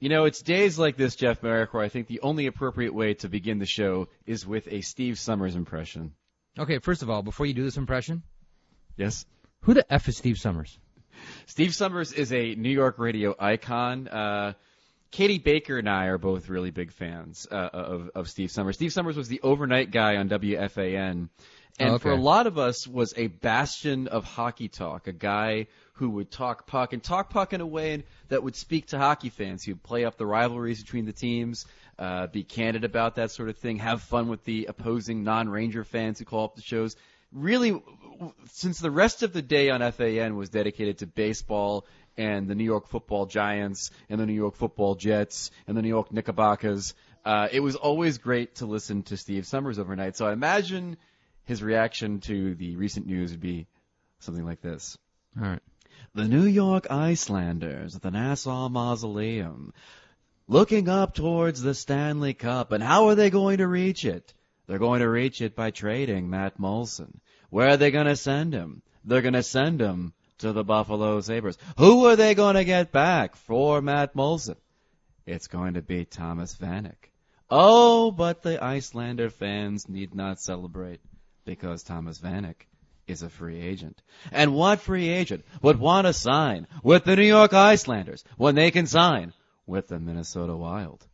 You know, it's days like this, Jeff Merrick, where I think the only appropriate way to begin the show is with a Steve Summers impression. Okay, first of all, before you do this impression, Yes? who the F is Steve Summers? Steve Summers is a New York radio icon. Katie Baker and I are both really big fans of Steve Summers. Steve Summers was the overnight guy on WFAN, and for a lot of us was a bastion of hockey talk, a guy who would talk puck in a way that would speak to hockey fans. He would play up the rivalries between the teams, be candid about that sort of thing, have fun with the opposing non-Ranger fans who call up the shows. Really, since the rest of the day on FAN was dedicated to baseball and the New York Football Giants and the New York Football Jets and the New York Knickerbockers, it was always great to listen to Steve Summers overnight. So I imagine his reaction to the recent news would be something like this. All right. The New York Icelanders at the Nassau Mausoleum, looking up towards the Stanley Cup, and how are they going to reach it? They're going to reach it by trading Matt Moulson. Where are they going to send him? They're going to send him to the Buffalo Sabres. Who are they going to get back for Matt Moulson? It's going to be Thomas Vanek. Oh, but the Icelander fans need not celebrate because Thomas Vanek is a free agent. And what free agent would want to sign with the New York Icelanders when they can sign with the Minnesota Wild?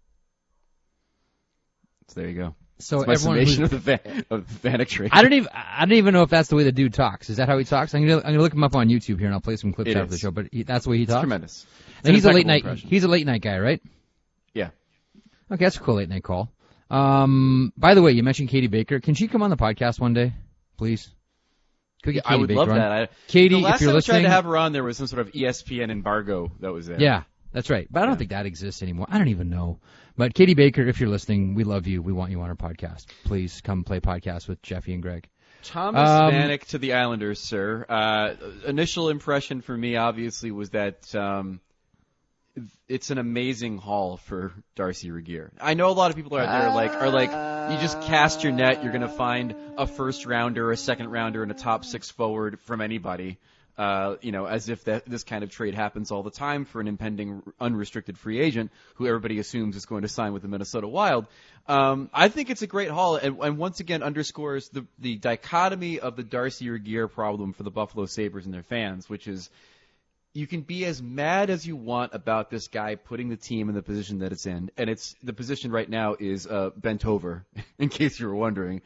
So there you go. So my everyone summation of the Vanek trade. I don't even know if that's the way the dude talks. Is that how he talks? I'm gonna look him up on YouTube here, and I'll play some clips after the show. But that's the way he talks. Tremendous. And he's a late night. He's a late night guy, right? Yeah. Okay, that's a cool late night call. By the way, you mentioned Katie Baker. Can she come on the podcast one day, please? Could we get Katie I would Baker love on? that. Katie, the last if you're time listening, I tried to have her on, there was some sort of ESPN embargo that was there. Yeah, that's right. But I don't think that exists anymore. I don't even know. But Katie Baker, if you're listening, we love you. We want you on our podcast. Please come play podcasts with Jeffy and Greg. Thomas Vanek to the Islanders, sir. Initial impression for me, obviously, was that it's an amazing haul for Darcy Regier. I know a lot of people out there are like, you just cast your net, you're going to find a first rounder, a second rounder, and a top six forward from anybody. As if this kind of trade happens all the time for an impending unrestricted free agent who everybody assumes is going to sign with the Minnesota Wild. I think it's a great haul, and once again underscores the dichotomy of the Darcy Regier problem for the Buffalo Sabres and their fans, which is you can be as mad as you want about this guy putting the team in the position that it's in, and the position right now is bent over, in case you were wondering.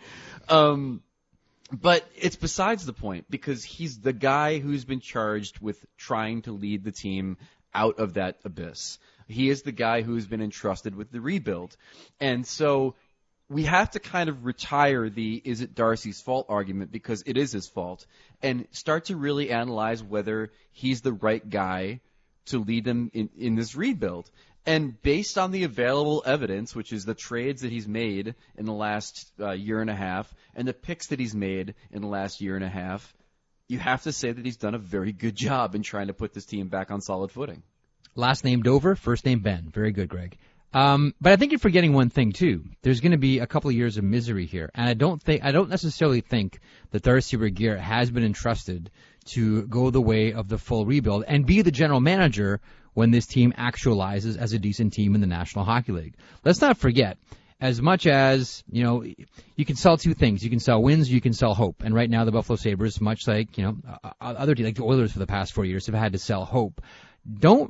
But it's besides the point, because he's the guy who's been charged with trying to lead the team out of that abyss. He is the guy who's been entrusted with the rebuild. And so we have to kind of retire the is it Darcy's fault argument, because it is his fault, and start to really analyze whether he's the right guy to lead them in this rebuild. And based on the available evidence, which is the trades that he's made in the last year and a half and the picks that he's made in the last year and a half, you have to say that he's done a very good job in trying to put this team back on solid footing. Last name Dover, first name Ben. Very good, Greg. But I think you're forgetting one thing, too. There's going to be a couple of years of misery here. And I don't necessarily think that Darcy Regier has been entrusted to go the way of the full rebuild and be the general manager when this team actualizes as a decent team in the National Hockey League. Let's not forget, as much as, you can sell two things. You can sell wins, you can sell hope. And right now the Buffalo Sabres, much like, other teams, like the Oilers for the past 4 years, have had to sell hope. Don't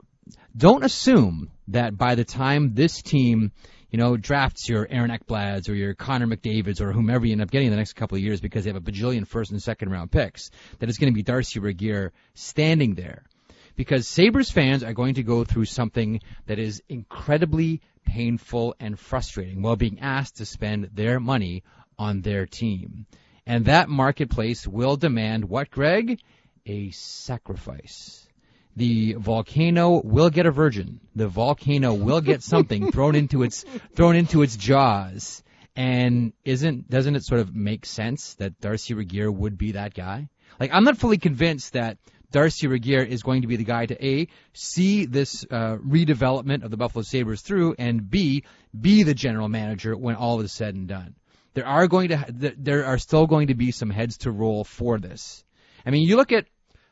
assume that by the time this team, drafts your Aaron Ekblads or your Connor McDavids or whomever you end up getting in the next couple of years because they have a bajillion first and second round picks, that it's going to be Darcy Regier standing there. Because Sabres fans are going to go through something that is incredibly painful and frustrating while being asked to spend their money on their team. And that marketplace will demand what, Greg? A sacrifice. The volcano will get a virgin. The volcano will get something thrown into its jaws. And doesn't it sort of make sense that Darcy Regier would be that guy? Like, I'm not fully convinced that Darcy Regier is going to be the guy to see this redevelopment of the Buffalo Sabres through, and B, be the general manager when all is said and done. There are still going to be some heads to roll for this. I mean, you look at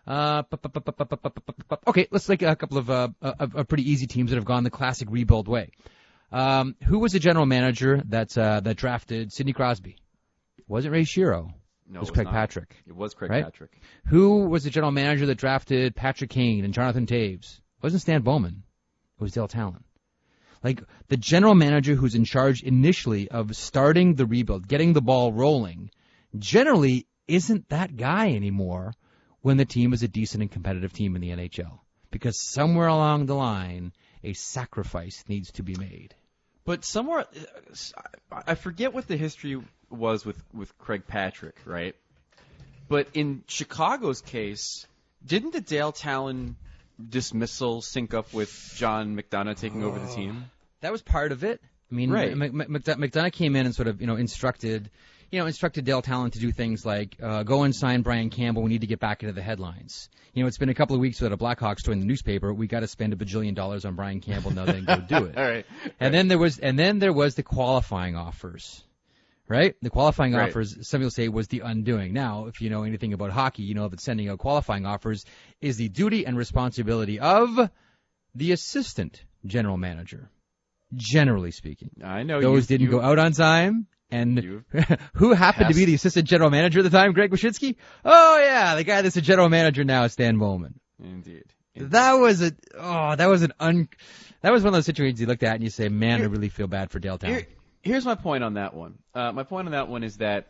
Okay, let's take a couple of pretty easy teams that have gone the classic rebuild way. Who was the general manager that drafted Sidney Crosby? It wasn't Ray Shero. No, it was Craig not. Patrick. It was Craig right? Patrick. Who was the general manager that drafted Patrick Kane and Jonathan Toews? It wasn't Stan Bowman. It was Dale Talon. Like, the general manager who's in charge initially of starting the rebuild, getting the ball rolling, generally isn't that guy anymore when the team is a decent and competitive team in the NHL. Because somewhere along the line, a sacrifice needs to be made. But somewhere, I forget what the history was with Craig Patrick, right? But in Chicago's case, didn't the Dale Talon dismissal sync up with John McDonough taking over the team? That was part of it. I mean, right. McDonough came in and sort of, instructed Dale Talon to do things like go and sign Brian Campbell. We need to get back into the headlines. It's been a couple of weeks without a Blackhawks story in the newspaper. We got to spend $1 bajillion on Brian Campbell now. Then go do it. All right. And then there was the qualifying offers. Right? The qualifying offers, some people say, was the undoing. Now, if you know anything about hockey, you know that sending out qualifying offers is the duty and responsibility of the assistant general manager, generally speaking. I know. Those didn't go out on time. And who happened to be the assistant general manager at the time, Greg Wyshynski? Oh, yeah, the guy that's the general manager now is Stan Bowman. Indeed. That was one of those situations you looked at and you say, man, I really feel bad for Dale Talon. Here's my point on that one. My point on that one is that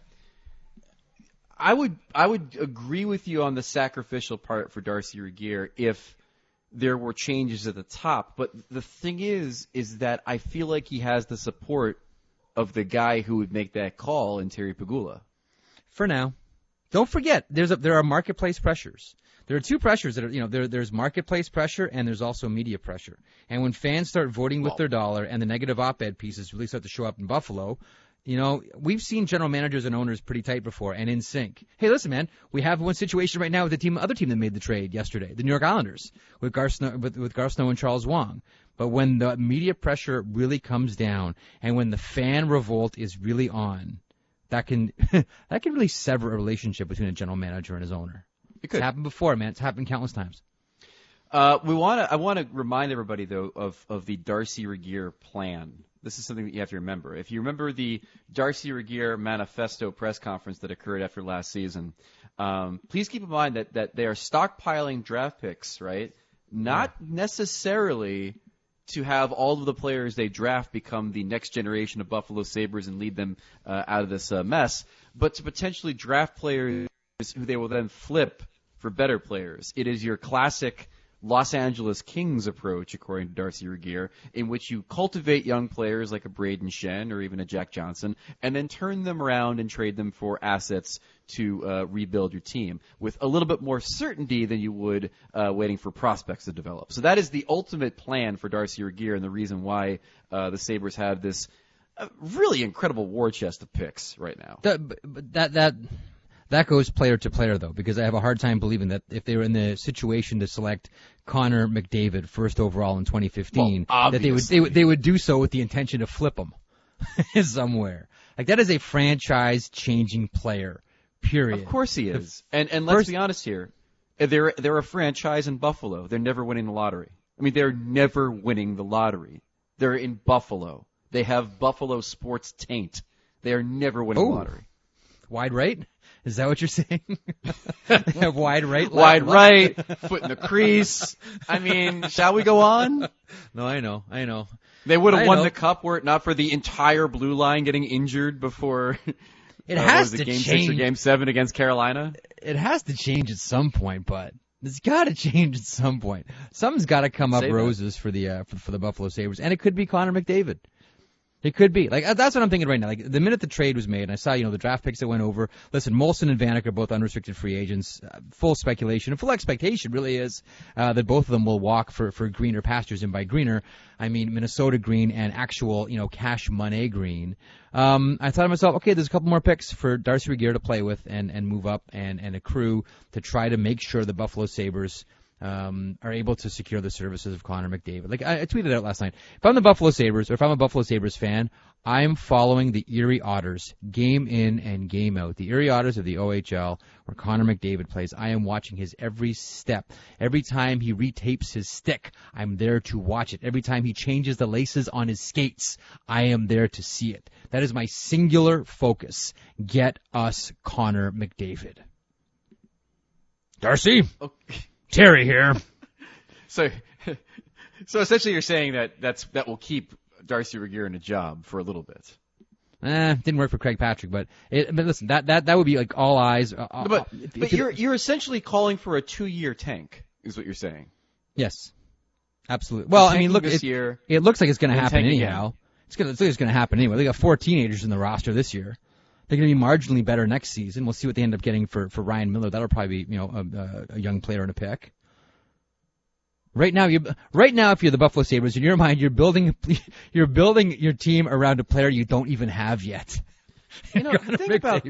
I would agree with you on the sacrificial part for Darcy Regier if there were changes at the top. But the thing is that I feel like he has the support of the guy who would make that call in Terry Pegula. For now. Don't forget, there are marketplace pressures. There are two pressures that are, there's marketplace pressure and there's also media pressure. And when fans start voting with their dollar and the negative op-ed pieces really start to show up in Buffalo, we've seen general managers and owners pretty tight before and in sync. Hey, listen, man, we have one situation right now with the other team that made the trade yesterday, the New York Islanders, with Garth Snow and Charles Wang. But when the media pressure really comes down and when the fan revolt is really on, that can really sever a relationship between a general manager and his owner. It's happened before, man. It's happened countless times. I want to remind everybody, though, of the Darcy Regier plan. This is something that you have to remember. If you remember the Darcy Regier manifesto press conference that occurred after last season, please keep in mind that they are stockpiling draft picks, right? Not necessarily to have all of the players they draft become the next generation of Buffalo Sabres and lead them out of this mess, but to potentially draft players who they will then flip for better players. It is your classic Los Angeles Kings approach, according to Darcy Regier, in which you cultivate young players like a Braden Shen or even a Jack Johnson, and then turn them around and trade them for assets to rebuild your team with a little bit more certainty than you would waiting for prospects to develop. So that is the ultimate plan for Darcy Regier and the reason why the Sabres have this really incredible war chest of picks right now. That goes player to player, though, because I have a hard time believing that if they were in the situation to select Connor McDavid first overall in 2015, that they would do so with the intention to flip him somewhere. Like, that is a franchise-changing player, period. Of course he is. And let's be honest here. They're a franchise in Buffalo. They're never winning the lottery. I mean, they're never winning the lottery. They're in Buffalo. They have Buffalo sports taint. They are never winning the lottery. Wide right? Is that what you're saying? Wide right? Wide right, foot in the crease. I mean, shall we go on? No, I know. They would have won the cup were it not for the entire blue line getting injured before it has to Game change. 6 or Game 7 against Carolina. It has to change at some point, but it's got to change at some point. Something's got to come up roses for the Buffalo Sabres, and it could be Connor McDavid. It could be. Like, that's what I'm thinking right now. Like, the minute the trade was made, and I saw, the draft picks that went over. Listen, Molson and Vanek are both unrestricted free agents. Full speculation and full expectation really is that both of them will walk for greener pastures. And by greener, I mean Minnesota green and actual, cash money green. I thought to myself, okay, there's a couple more picks for Darcy Regier to play with and move up and accrue to try to make sure the Buffalo Sabres are able to secure the services of Connor McDavid. Like, I tweeted out last night, if I'm the Buffalo Sabres, or if I'm a Buffalo Sabres fan, I am following the Erie Otters game in and game out. The Erie Otters of the OHL, where Connor McDavid plays. I am watching his every step. Every time he retapes his stick, I'm there to watch it. Every time he changes the laces on his skates, I am there to see it. That is my singular focus. Get us Connor McDavid. Darcy? Okay. Terry here. So essentially you're saying that will keep Darcy Regier in a job for a little bit. Didn't work for Craig Patrick, but listen, that would be like all eyes. But you're essentially calling for a 2-year tank, is what you're saying. Yes, absolutely. Well, I mean, look, year, it looks like it's going to happen anyhow. Again. It's going to happen anyway. They got 4 teenagers in the roster this year. They're going to be marginally better next season. We'll see what they end up getting for Ryan Miller. That'll probably be a young player and a pick. Right now, if you're the Buffalo Sabres, in your mind, you're building your team around a player you don't even have yet. The thing about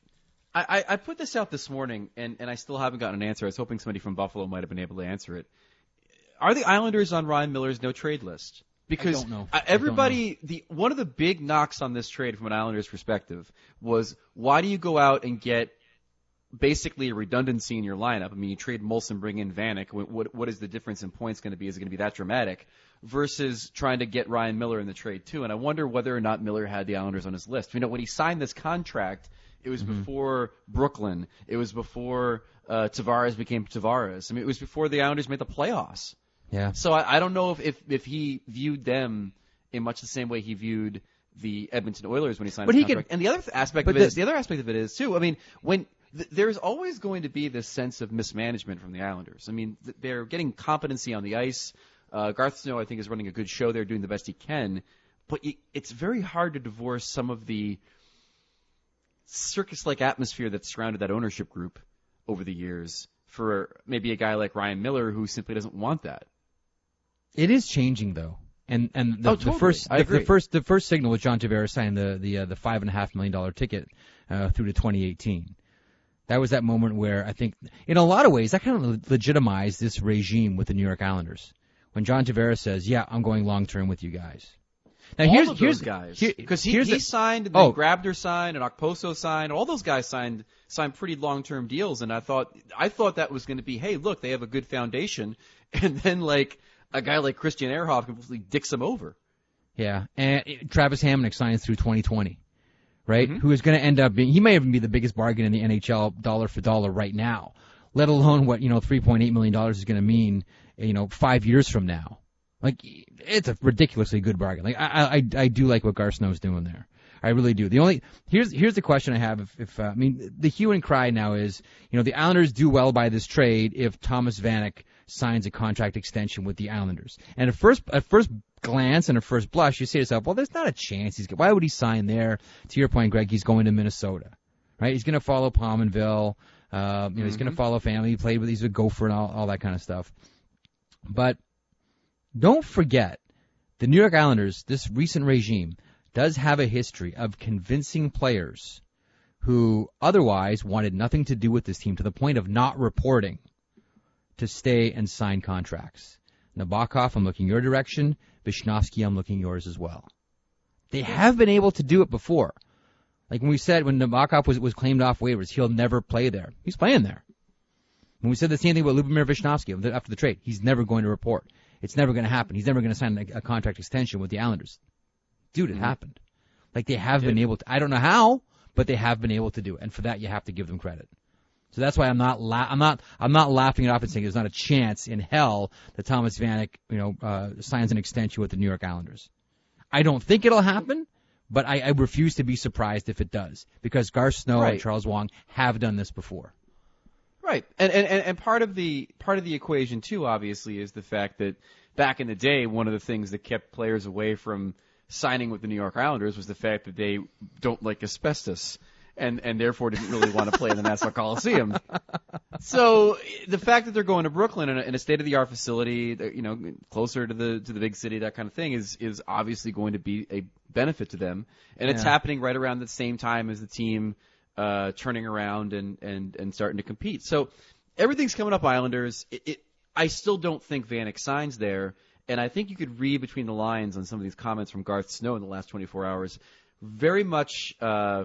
I put this out this morning, and I still haven't gotten an answer. I was hoping somebody from Buffalo might have been able to answer it. Are the Islanders on Ryan Miller's no-trade list? Because I don't know. everybody, one of the big knocks on this trade from an Islanders perspective was, why do you go out and get basically a redundancy in your lineup? I mean, you trade Molson, bring in Vanek. What is the difference in points going to be? Is it going to be that dramatic? Versus trying to get Ryan Miller in the trade too. And I wonder whether or not Miller had the Islanders on his list. When he signed this contract, it was before Brooklyn. It was before Tavares became Tavares. I mean, it was before the Islanders made the playoffs. Yeah. So I don't know if he viewed them in much the same way he viewed the Edmonton Oilers when he signed the contract. And the other aspect of it is too. I mean, when there's always going to be this sense of mismanagement from the Islanders. I mean, they're getting competency on the ice. Garth Snow, I think, is running a good show there, doing the best he can. But it's very hard to divorce some of the circus-like atmosphere that surrounded that ownership group over the years for maybe a guy like Ryan Miller who simply doesn't want that. It is changing though, and totally. the first signal was John Tavares signing the $5.5 million ticket through to 2018. That was that moment where I think, in a lot of ways, that kind of legitimized this regime with the New York Islanders. When John Tavares says, "Yeah, I'm going long term with you guys." Now here's those guys, because he signed, and then Grabner signed, and Okposo signed. All those guys signed pretty long term deals, and I thought that was going to be, hey, look, they have a good foundation, and then like a guy like Christian Ehrhoff completely dicks them over. Yeah, and Travis Hamonic signs through 2020. Right? Who is going to end up being, he may even be the biggest bargain in the NHL dollar for dollar right now, let alone what, $3.8 million is going to mean, 5 years from now. Like, it's a ridiculously good bargain. Like, I do like what Garth Snow's doing there. I really do. Here's the question I have. The hue and cry now is, the Islanders do well by this trade if Thomas Vanek signs a contract extension with the Islanders. And at first glance and at first blush, you say to yourself, well, there's not a chance why would he sign there? To your point, Greg, he's going to Minnesota, right? He's going to follow Pominville. He's going to follow family. He's a Gopher and all that kind of stuff. But don't forget, the New York Islanders, this recent regime, does have a history of convincing players who otherwise wanted nothing to do with this team to the point of not reporting to stay and sign contracts. Nabokov, I'm looking your direction. Vishnofsky, I'm looking yours as well. They have been able to do it before. Like when we said when Nabokov was claimed off waivers, he'll never play there. He's playing there. When we said the same thing about Lubomir Vishnofsky after the trade, he's never going to report. It's never going to happen. He's never going to sign a contract extension with the Islanders. Dude, it happened. Like they have been able to. I don't know how, but they have been able to do it, and for that you have to give them credit. So that's why I'm not laughing it off and saying there's not a chance in hell that Thomas Vanek, signs an extension with the New York Islanders. I don't think it'll happen, but I refuse to be surprised if it does, because Garth Snow and Charles Wang have done this before. Right, and part of the equation too, obviously, is the fact that back in the day, one of the things that kept players away from signing with the New York Islanders was the fact that they don't like asbestos. And therefore didn't really want to play in the Nassau Coliseum. So the fact that they're going to Brooklyn in a state-of-the-art facility, closer to the big city, that kind of thing, is obviously going to be a benefit to them. And it's happening right around the same time as the team turning around and starting to compete. So everything's coming up Islanders. I still don't think Vanek signs there. And I think you could read between the lines on some of these comments from Garth Snow in the last 24 hours, very much kind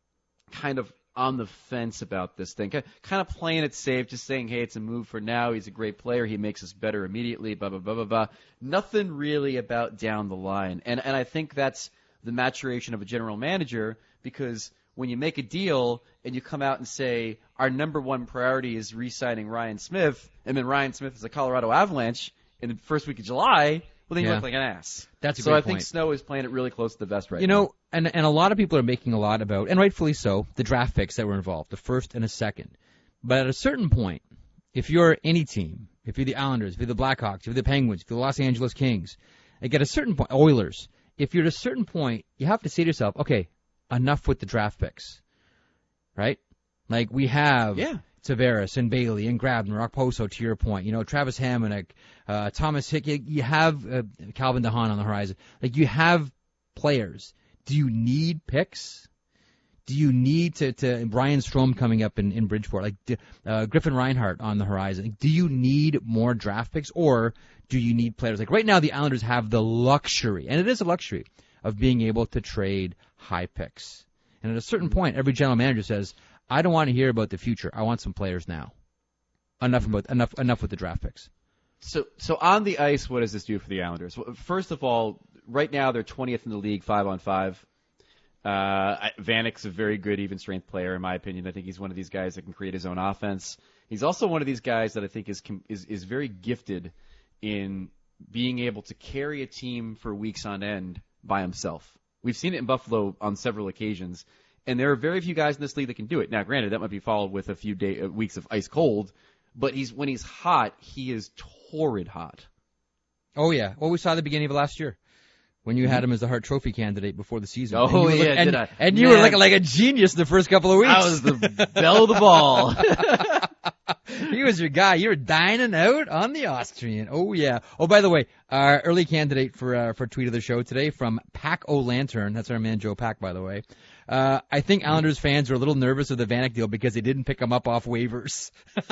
of on the fence about this thing, kind of playing it safe, just saying, hey, it's a move for now. He's a great player. He makes us better immediately, blah, blah, blah, blah, blah. Nothing really about down the line. And I think that's the maturation of a general manager, because when you make a deal and you come out and say, our number one priority is re-signing Ryan Smith, and then Ryan Smith is a Colorado Avalanche in the first week of July, well, then you look like an ass. That's a so great I think point. Snow is playing it really close to the vest right now. You know, and a lot of people are making a lot about, and rightfully so, the draft picks that were involved, the first and a second. But at a certain point, if you're any team, if you're the Islanders, if you're the Blackhawks, if you're the Penguins, if you're the Los Angeles Kings, like at a certain point, Oilers, if you're at a certain point, you have to say to yourself, okay, enough with the draft picks, right? Like we have Tavares and Bailey and Grabner, Okposo, to your point, Travis Hamonic, Thomas Hick, you have Calvin DeHaan on the horizon. Like you have players. Do you need picks? Do you need to Brian Strome coming up in Bridgeport, like Griffin Reinhart on the horizon? Do you need more draft picks, or do you need players? Like right now, the Islanders have the luxury, and it is a luxury, of being able to trade high picks. And at a certain point, every general manager says, I don't want to hear about the future. I want some players now. Enough with the draft picks. So on the ice, what does this do for the Islanders? Well, first of all, right now they're 20th in the league 5-on-5. Vanek's a very good even strength player in my opinion. I think he's one of these guys that can create his own offense. He's also one of these guys that I think is very gifted in being able to carry a team for weeks on end by himself. We've seen it in Buffalo on several occasions, and there are very few guys in this league that can do it. Now, granted, that might be followed with a few weeks of ice cold, but when he's hot, he is torrid hot. Oh, yeah. Well, we saw at the beginning of last year when you had him as the Hart Trophy candidate before the season. Oh, yeah, and you were looking like a genius the first couple of weeks. I was the belle of the ball. He was your guy. You were dining out on the Austrian. Oh, yeah. Oh, by the way, our early candidate for tweet of the show today from Pack O'Lantern. That's our man Joe Pack, by the way. I think Islanders fans are a little nervous of the Vanek deal because they didn't pick him up off waivers.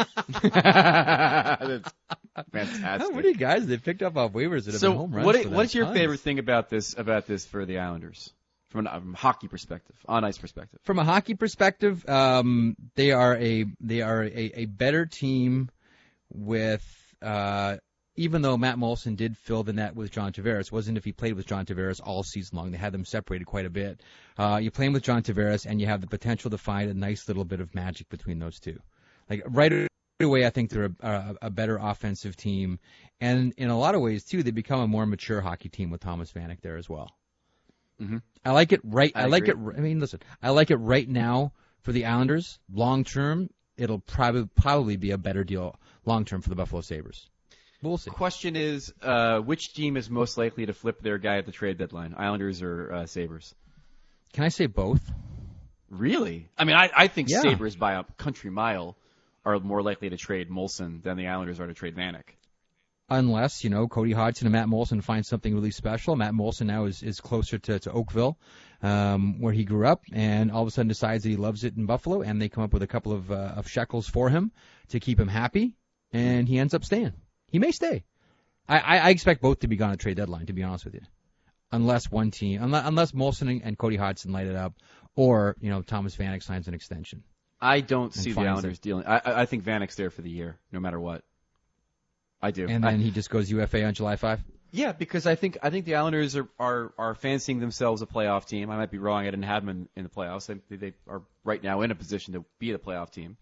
That's fantastic. How many guys they picked up off waivers that have been home runs? What's your favorite thing about this for the Islanders? From a hockey perspective, on ice perspective. From a hockey perspective, they are a better team with even though Matt Moulson did fill the net with John Tavares, wasn't if he played with John Tavares all season long. They had them separated quite a bit. You're playing with John Tavares, and you have the potential to find a nice little bit of magic between those two. Like right away, I think they're a better offensive team, and in a lot of ways too, they become a more mature hockey team with Thomas Vanek there as well. Mm-hmm. I like it right. I like it. I mean, listen, I like it right now for the Islanders. Long term, it'll probably be a better deal long term for the Buffalo Sabres. We'll see. Question is, which team is most likely to flip their guy at the trade deadline, Islanders or Sabres? Can I say both? Really? I mean, I think Sabres by a country mile are more likely to trade Moulson than the Islanders are to trade Vanek. Unless, Cody Hodgson and Matt Moulson find something really special. Matt Moulson now is closer to Oakville, where he grew up, and all of a sudden decides that he loves it in Buffalo, and they come up with a couple of shekels for him to keep him happy, and he ends up staying. He may stay. I expect both to be gone at trade deadline, to be honest with you. Unless one team, unless Moulson and Cody Hodgson light it up, or, Thomas Vanek signs an extension. I don't see the Islanders dealing. I think Vanek's there for the year, no matter what. I do. And then he just goes UFA on July 5? Yeah, because I think the Islanders are fancying themselves a playoff team. I might be wrong. I didn't have them in the playoffs. They are right now in a position to be the playoff team.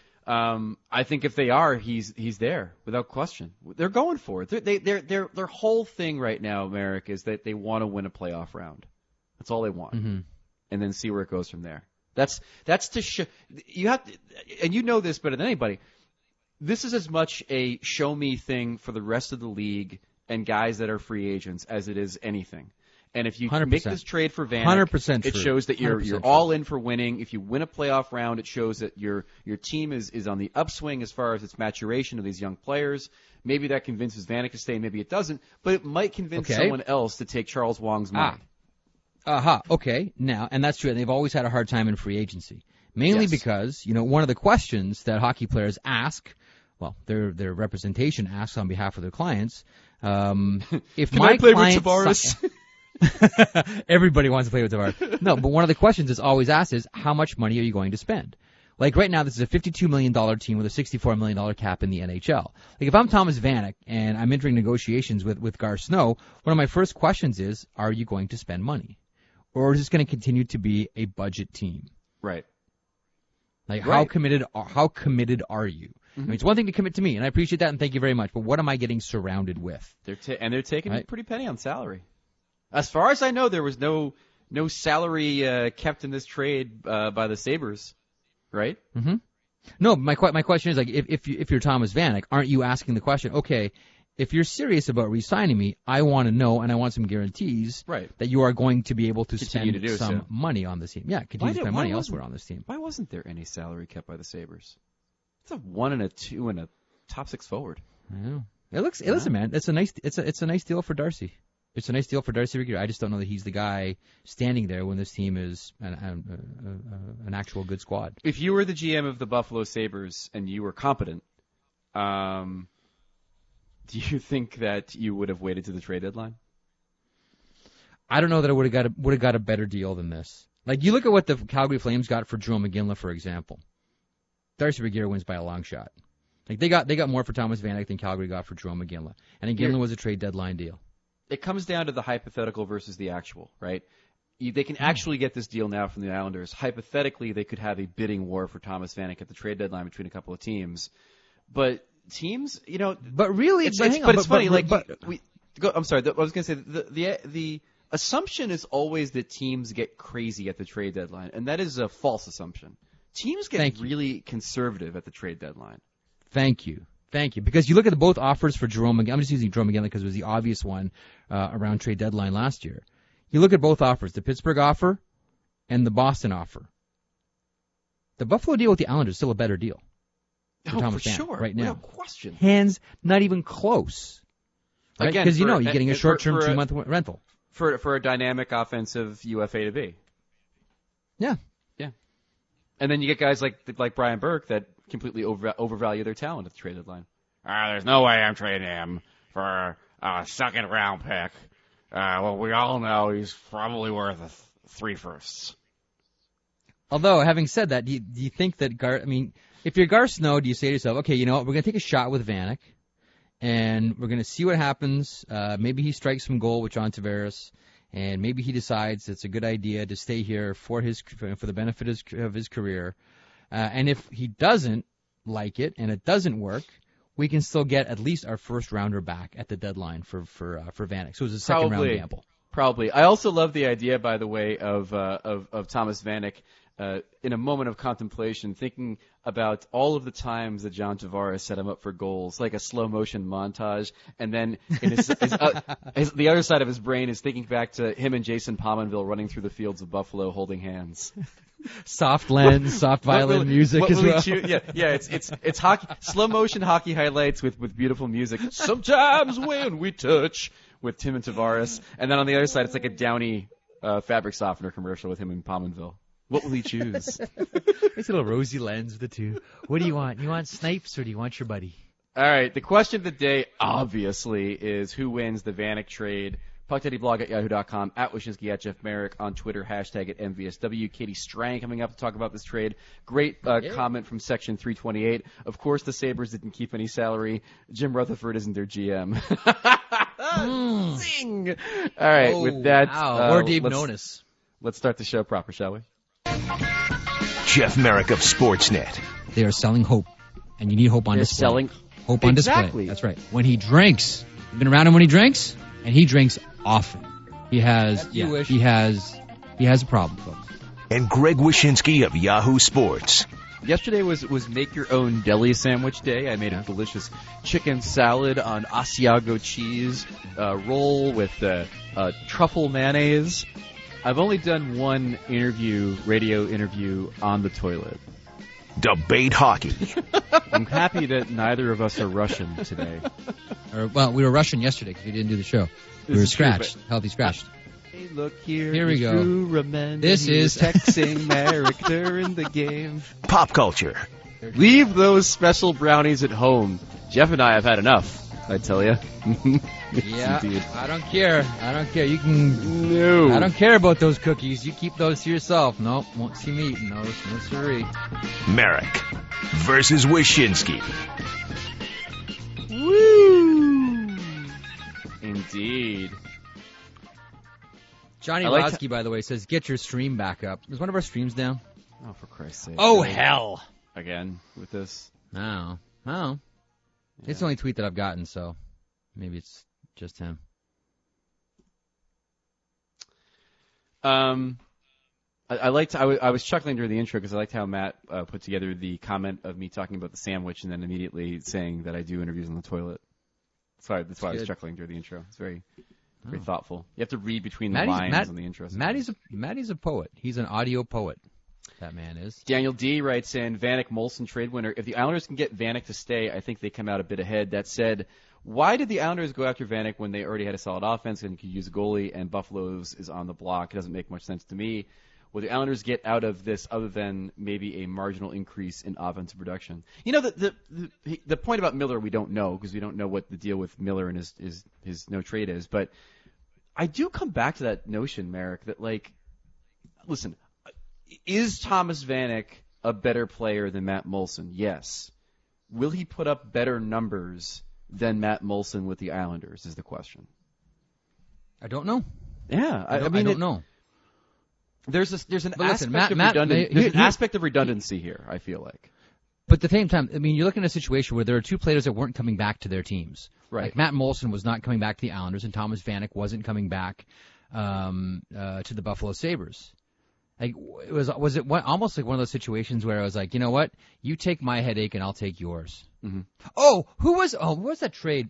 I think if they are, he's there without question. They're going for it. Their whole thing right now, Merrick, is that they want to win a playoff round. That's all they want, and then see where it goes from there. That's to show you have to, and you know this better than anybody. This is as much a show me thing for the rest of the league and guys that are free agents as it is anything. And if you 100%. Make this trade for Vanek, 100% it shows that you're all in for winning. If you win a playoff round, it shows that your team is on the upswing as far as its maturation of these young players. Maybe that convinces Vanek to stay, maybe it doesn't, but it might convince someone else to take Charles Wong's money. Okay. Now, and that's true. They've always had a hard time in free agency, mainly because, one of the questions that hockey players ask, well, their representation asks on behalf of their clients, If Can my I play with client Tavares? Everybody wants to play with Tavares. No, but one of the questions that's always asked is, how much money are you going to spend? Like right now, this is a $52 million team with a $64 million cap in the NHL. Like if I'm Thomas Vanek and I'm entering negotiations with Gar Snow, one of my first questions is, are you going to spend money? Or is this going to continue to be a budget team? Right. Like Right. how committed are you? I mean, it's one thing to commit to me, and I appreciate that, and thank you very much. But what am I getting surrounded with? They're taking Right. a pretty penny on salary. As far as I know, there was no salary kept in this trade by the Sabres, right? No, my question is like, if you're Thomas Vanek, aren't you asking the question? Okay, if you're serious about re-signing me, I want to know, and I want some guarantees Right. that you are going to be able to Continue spend to do some so. money on this team. Yeah, continue to spend money elsewhere on this team. Why wasn't there any salary kept by the Sabres? It's a 1 and a 2 and a top 6 forward. I know. Listen, man, it's a nice deal for Darcy. It's a nice deal for Darcy Regier. I just don't know that he's the guy standing there when this team is an actual good squad. If you were the GM of the Buffalo Sabres and you were competent, do you think that you would have waited to the trade deadline? I don't know that I would have got a better deal than this. Like you look at what the Calgary Flames got for Jerome McGinley, for example. Darcy Regier wins by a long shot. Like they got more for Thomas Vanek than Calgary got for Jerome McGinley, and McGinley was a trade deadline deal. It comes down to the hypothetical versus the actual, right? They can actually get this deal now from the Islanders. Hypothetically, they could have a bidding war for Thomas Vanek at the trade deadline between a couple of teams. But teams, But really, it's hang on, funny. I'm sorry. I was going to say the assumption is always that teams get crazy at the trade deadline, and that is a false assumption. Teams get really conservative at the trade deadline. Thank you. Because you look at both offers for Jerome McGinley. I'm just using Jerome McGinley because it was the obvious one around trade deadline last year. You look at both offers, the Pittsburgh offer and the Boston offer. The Buffalo deal with the Islanders is still a better deal. For Thomas Vanek sure. Right now. No question. Hands not even close. Right? Again, Because you're getting a short-term 2-month rental. For a dynamic offensive UFA to be. Yeah. And then you get guys like Brian Burke that completely overvalue their talent at the trade deadline. There's no way I'm trading him for a second-round pick. Well, we all know he's probably worth 3 firsts. Although, having said that, do you think that if you're Gar Snow, do you say to yourself, okay, you know what, we're going to take a shot with Vanek, and we're going to see what happens. Maybe he strikes some goal with John Tavares, and maybe he decides it's a good idea to stay here for the benefit of his career. And if he doesn't like it and it doesn't work, we can still get at least our first rounder back at the deadline for Vanek. So it was a second round gamble. Probably. I also love the idea, by the way, of Thomas Vanek in a moment of contemplation, thinking about all of the times that John Tavares set him up for goals, like a slow motion montage, and then in the other side of his brain is thinking back to him and Jason Pominville running through the fields of Buffalo holding hands. Soft lens, soft violin music as well. It's hockey, slow motion hockey highlights with beautiful music. Sometimes when we touch with Tim and Tavares, and then on the other side it's like a Downy fabric softener commercial with him and Pominville. What will he choose? Nice little rosy lens with the two. What do you want? You want Snipes or do you want your buddy? All right. The question of the day, obviously, is who wins the Vanek trade? PuckDaddyBlog at yahoo.com, at Wyshynski, at Jeff Merrick, on Twitter, hashtag at MVSW. Katie Strang coming up to talk about this trade. Great comment from Section 328. Of course, the Sabres didn't keep any salary. Jim Rutherford isn't their GM. Zing! All right. With that, or Dave Nonis. Let's start the show proper, shall we? Jeff Merrick of Sportsnet. They are selling hope, and you need hope on display. Selling hope on display. That's right. When he drinks, you've been around him when he drinks, and he drinks often. He has a problem, folks. And Greg Wyshynski of Yahoo Sports. Yesterday was make your own deli sandwich day. I made a delicious chicken salad on Asiago cheese, roll with truffle mayonnaise. I've only done one radio interview on the toilet. Debate hockey. I'm happy that neither of us are Russian today. Well, we were Russian yesterday because we didn't do the show. We were scratched, healthy scratched. Hey, look here. Here we go. This is texting Merrick during the game. Pop culture. Leave those special brownies at home. Jeff and I have had enough, I tell you. Yeah, indeed. I don't care. You can. No. I don't care about those cookies. You keep those to yourself. Nope, won't see me eating those. No siree. Merrick versus Wyshynski. Woo! Indeed. Johnny I like Losky, by the way, says, get your stream back up. Is one of our streams down? Oh, for Christ's sake. Oh, Really? hell. Again with this? No. Yeah. It's the only tweet that I've gotten, so maybe it's just him. I was chuckling during the intro because I liked how Matt put together the comment of me talking about the sandwich and then immediately saying that I do interviews on the toilet. That's why I was chuckling during the intro. It's very thoughtful. You have to read between the lines on the intro. Matty's a poet. He's an audio poet. That man is. Daniel D writes in, Vanek Molson trade winner. If the Islanders can get Vanek to stay, I think they come out a bit ahead. That said, why did the Islanders go after Vanek when they already had a solid offense and could use a goalie and Buffalo's is on the block? It doesn't make much sense to me. What the Islanders get out of this other than maybe a marginal increase in offensive production? You know, the point about Miller we don't know because we don't know what the deal with Miller and his no trade is. But I do come back to that notion, Merrick, that listen, is Thomas Vanek a better player than Matt Molson? Yes. Will he put up better numbers than Matt Molson with the Islanders is the question. I don't know. Yeah. I don't know. There's an listen, aspect of redundancy here, I feel like. But at the same time, I mean, you're looking at a situation where there are two players that weren't coming back to their teams. Right. Like Matt Molson was not coming back to the Islanders, and Thomas Vanek wasn't coming back to the Buffalo Sabres. Like, was it almost like one of those situations where I was like, you know what? You take my headache and I'll take yours. Mm-hmm. What was that trade?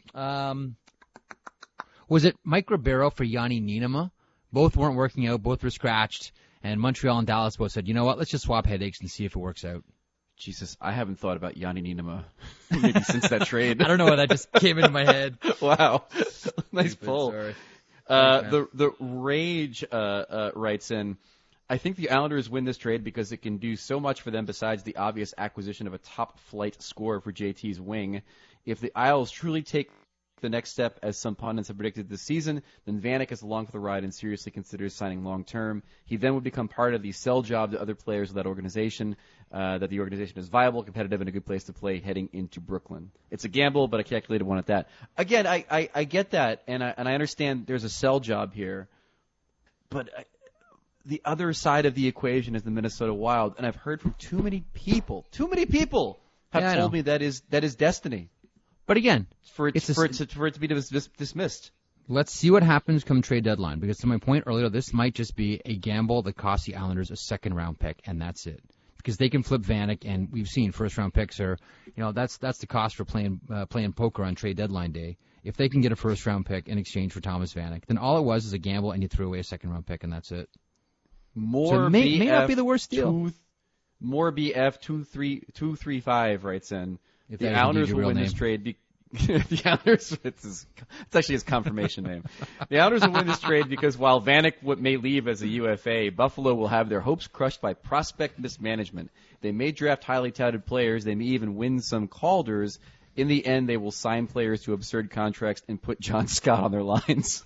Was it Mike Ribeiro for Yanni Niinema? Both weren't working out. Both were scratched. And Montreal and Dallas both said, you know what? Let's just swap headaches and see if it works out. Jesus, I haven't thought about Yanni Niinema maybe since that trade. I don't know why that just came into my head. Wow. Nice Stupid, pull. sorry. The Rage writes in, I think the Islanders win this trade because it can do so much for them besides the obvious acquisition of a top-flight scorer for JT's wing. If the Isles truly take the next step, as some pundits have predicted this season, then Vanek is along for the ride and seriously considers signing long-term. He then would become part of the sell job to other players of that organization, that the organization is viable, competitive, and a good place to play heading into Brooklyn. It's a gamble, but a calculated one at that. Again, I get that, and I understand there's a sell job here, but the other side of the equation is the Minnesota Wild, and I've heard from too many people have told me that is destiny. But again, for it to be dismissed. Let's see what happens come trade deadline, because to my point earlier, this might just be a gamble that costs the Islanders a second-round pick, and that's it. Because they can flip Vanek, and we've seen first-round picks are, that's the cost for playing poker on trade deadline day. If they can get a first-round pick in exchange for Thomas Vanek, then all it was is a gamble, and you threw away a second-round pick, and that's it. More may not be the worst deal. More BF 235 writes in. If the Islanders will win this trade. The Islanders, it's actually his confirmation name. The Islanders will win this trade because while Vanek may leave as a UFA, Buffalo will have their hopes crushed by prospect mismanagement. They may draft highly touted players. They may even win some Calders. In the end, they will sign players to absurd contracts and put John Scott on their lines.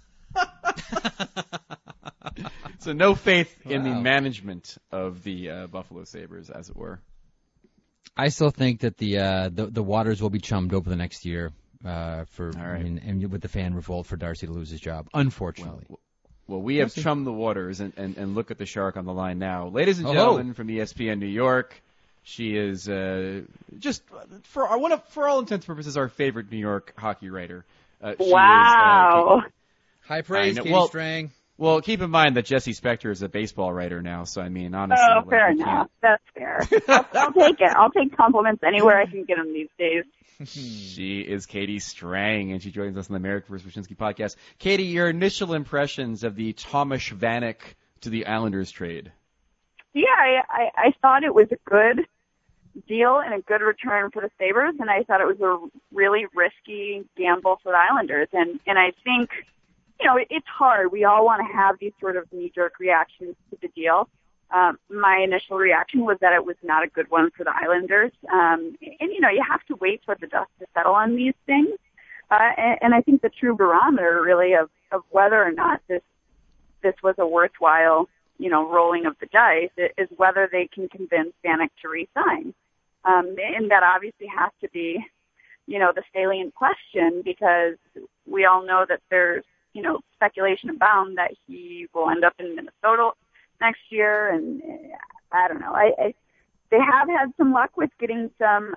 So no faith in the management of the Buffalo Sabres, as it were. I still think that the waters will be chummed over the next year and with the fan revolt for Darcy to lose his job, unfortunately. Well, we have chummed the waters and look at the shark on the line now. Ladies and gentlemen from ESPN New York, she is just, for all intents and purposes, our favorite New York hockey writer. Wow. High praise, Katie Strang. Well, keep in mind that Jesse Spector is a baseball writer now, so I mean, honestly. Oh, fair enough. That's fair. I'll take it. I'll take compliments anywhere I can get them these days. She is Katie Strang, and she joins us on the Merrick vs. Wyshynski podcast. Katie, your initial impressions of the Thomas Vanek to the Islanders trade? Yeah, I thought it was a good deal and a good return for the Sabres, and I thought it was a really risky gamble for the Islanders. And I think, it's hard. We all want to have these sort of knee-jerk reactions to the deal. My initial reaction was that it was not a good one for the Islanders. And you have to wait for the dust to settle on these things. And I think the true barometer really of whether or not this was a worthwhile, rolling of the dice is whether they can convince Vanek to resign. And that obviously has to be, the salient question, because we all know that there's, speculation abound that he will end up in Minnesota next year. And I don't know. They have had some luck with getting some,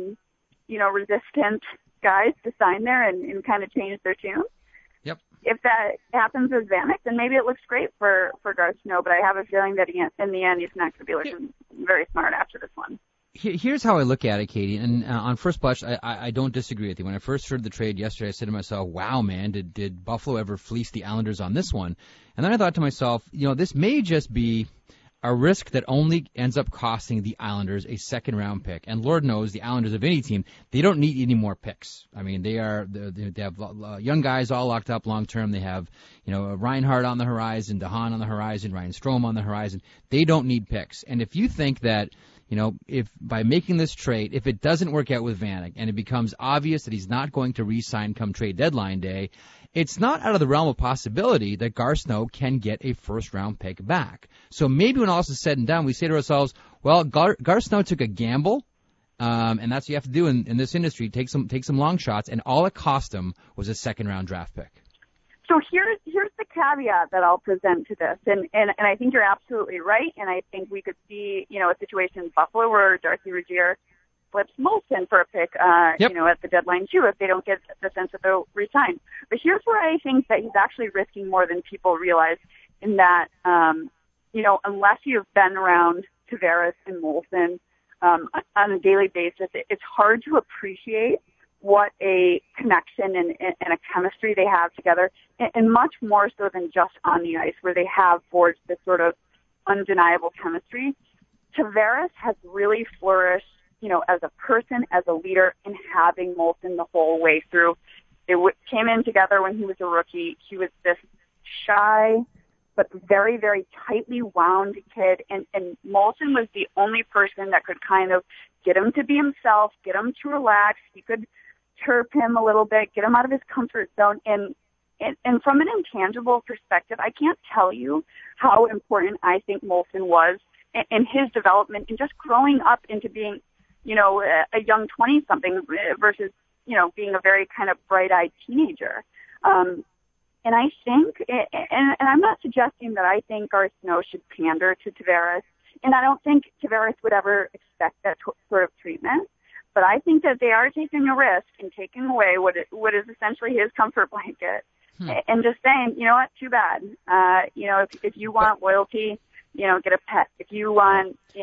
resistant guys to sign there and kind of change their tune. Yep. If that happens with Vanek, then maybe it looks great for Garth Snow, but I have a feeling that in the end he's not going to be looking very smart after this one. Here's how I look at it, Katie, and on first blush, I don't disagree with you. When I first heard the trade yesterday, I said to myself, wow, man, did Buffalo ever fleece the Islanders on this one? And then I thought to myself, this may just be a risk that only ends up costing the Islanders a second-round pick. And Lord knows the Islanders of any team, they don't need any more picks. I mean, they have young guys all locked up long-term. They have, Reinhart on the horizon, DeHaan on the horizon, Ryan Strome on the horizon. They don't need picks. And if you think that, if by making this trade, if it doesn't work out with Vanek and it becomes obvious that he's not going to re-sign come trade deadline day, it's not out of the realm of possibility that Garth Snow can get a first-round pick back. So maybe when all this is said and done, we say to ourselves, well, Garth Snow took a gamble, and that's what you have to do in this industry, take some long shots, and all it cost him was a second-round draft pick. So here's the caveat that I'll present to this, and I think you're absolutely right, and I think we could see, a situation in Buffalo where Darcy Regier flips Molson for a pick, at the deadline too, if they don't get the sense that they'll resign. But here's where I think that he's actually risking more than people realize, in that, unless you've been around Tavares and Molson on a daily basis, it's hard to appreciate what a connection and a chemistry they have together, and much more so than just on the ice, where they have forged this sort of undeniable chemistry. Tavares has really flourished, as a person, as a leader, and having Molson the whole way through. They came in together when he was a rookie. He was this shy but very, very tightly wound kid, and Molson was the only person that could kind of get him to be himself, get him to relax. He could chirp him a little bit, get him out of his comfort zone, and from an intangible perspective, I can't tell you how important I think Molson was in his development and just growing up into being, a young 20-something versus, being a very kind of bright-eyed teenager. And I think, and I'm not suggesting that I think Garth Snow should pander to Tavares, and I don't think Tavares would ever expect that sort of treatment, but I think that they are taking a risk and taking away what is essentially his comfort blanket, and just saying, too bad. If you want loyalty, get a pet. If you want, we're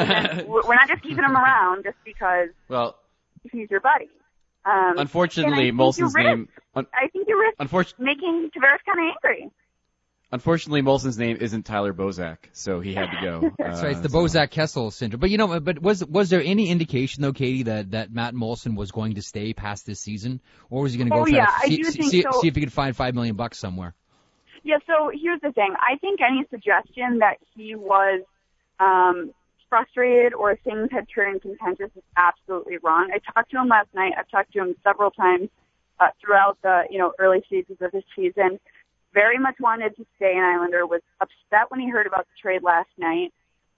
not just keeping him around just because he's your buddy. Unfortunately, Molson's name. I think you risk making Tavares kind of angry. Unfortunately, Molson's name isn't Tyler Bozak, so he had to go. That's right, it's the Bozak-Kessel syndrome. But was there any indication though, Katie, that Matt Molson was going to stay past this season, or was he going to go see if he could find $5 million somewhere? Yeah. So here's the thing. I think any suggestion that he was frustrated or things had turned contentious is absolutely wrong. I talked to him last night. I've talked to him several times throughout the early stages of this season. Very much wanted to stay an Islander, was upset when he heard about the trade last night.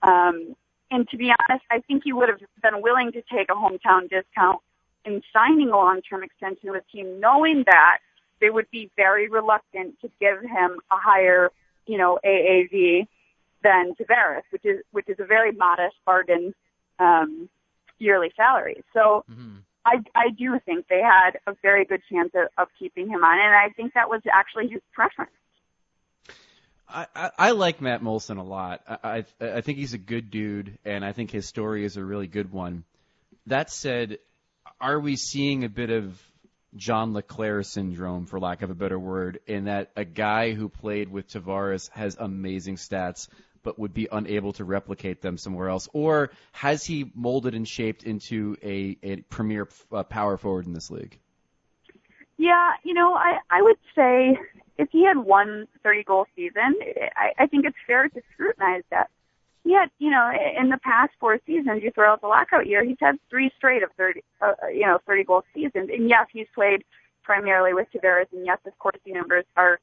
And to be honest, I think he would have been willing to take a hometown discount in signing a long-term extension with the team, knowing that they would be very reluctant to give him a higher, AAV than Tavares, which is a very modest bargain yearly salary. So I do think they had a very good chance of keeping him on, and I think that was actually his preference. I like Matt Molson a lot. I think he's a good dude, and I think his story is a really good one. That said, are we seeing a bit of John LeClair syndrome, for lack of a better word, in that a guy who played with Tavares has amazing stats but would be unable to replicate them somewhere else? Or has he molded and shaped into a premier power forward in this league? Yeah, I would say if he had one 30-goal season, I think it's fair to scrutinize that. He had, in the past 4 seasons, you throw out the lockout year, he's had 3 straight of 30-goal seasons. And yes, he's played primarily with Tavares, and yes, of course, the numbers are,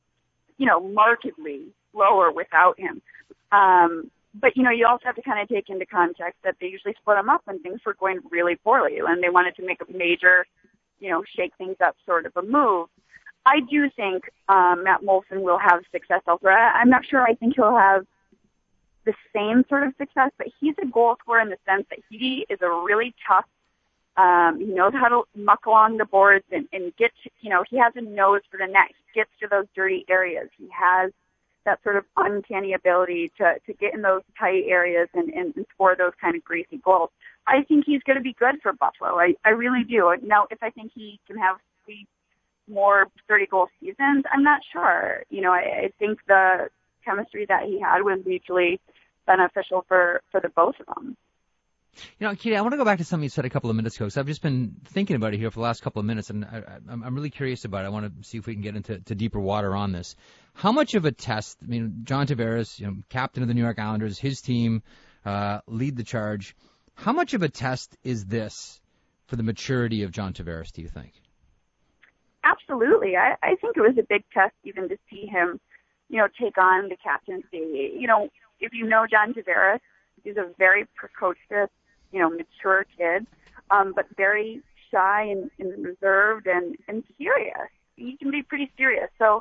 markedly lower without him. But, you also have to kind of take into context that they usually split them up when things were going really poorly, and they wanted to make a major, shake things up sort of a move. I do think Matt Moulson will have success elsewhere. I'm not sure I think he'll have the same sort of success, but he's a goal scorer in the sense that he is a really tough, he knows how to muck along the boards and get, he has a nose for the net. He gets to those dirty areas. He has that sort of uncanny ability to get in those tight areas and score those kind of greasy goals. I think he's going to be good for Buffalo. I really do. Now, if I think he can have more 30-goal seasons, I'm not sure. I think the chemistry that he had was mutually beneficial for the both of them. Katie, I want to go back to something you said a couple of minutes ago, because I've just been thinking about it here for the last couple of minutes, and I'm really curious about it. I want to see if we can get into deeper water on this. How much of a test, John Tavares, captain of the New York Islanders, his team lead the charge. How much of a test is this for the maturity of John Tavares, do you think? Absolutely. I think it was a big test even to see him, take on the captaincy. If you know John Tavares, he's a very precocious, mature kid, but very shy and reserved and serious. He can be pretty serious. So,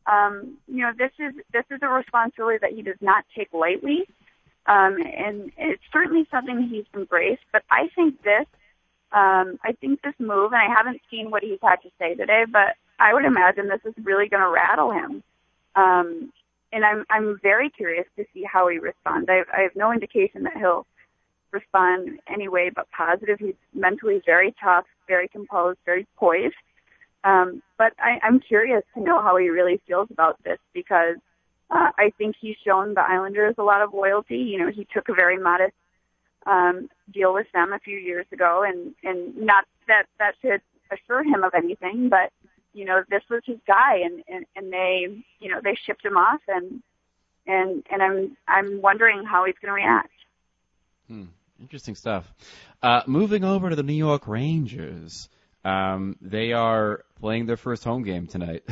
this is a responsibility that he does not take lightly. And it's certainly something he's embraced, but I think this move, and I haven't seen what he's had to say today, but I would imagine this is really going to rattle him. And I'm very curious to see how he responds. I have no indication that he'll respond anyway but positive. He's mentally very tough, very composed, very poised. But I'm curious to know how he really feels about this, because I think he's shown the Islanders a lot of loyalty. He took a very modest deal with them a few years ago, and not that should assure him of anything, but this was his guy, and they shipped him off, and I'm wondering how he's going to react. Interesting stuff. Moving over to the New York Rangers. They are playing their first home game tonight.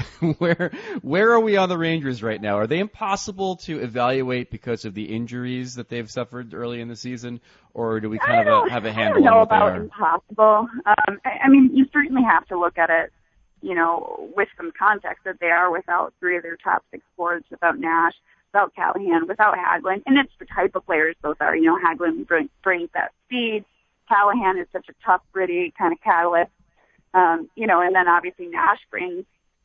Where are we on the Rangers right now? Are they impossible to evaluate because of the injuries that they've suffered early in the season, or do we kind of have a handle on what they are? I don't know about impossible. You certainly have to look at it, with some context, that they are without three of their top six forwards, without Nash, without Callahan, without Hagelin, and it's the type of players both are. Hagelin brings that speed. Callahan is such a tough, gritty kind of catalyst. And then obviously Nash brings,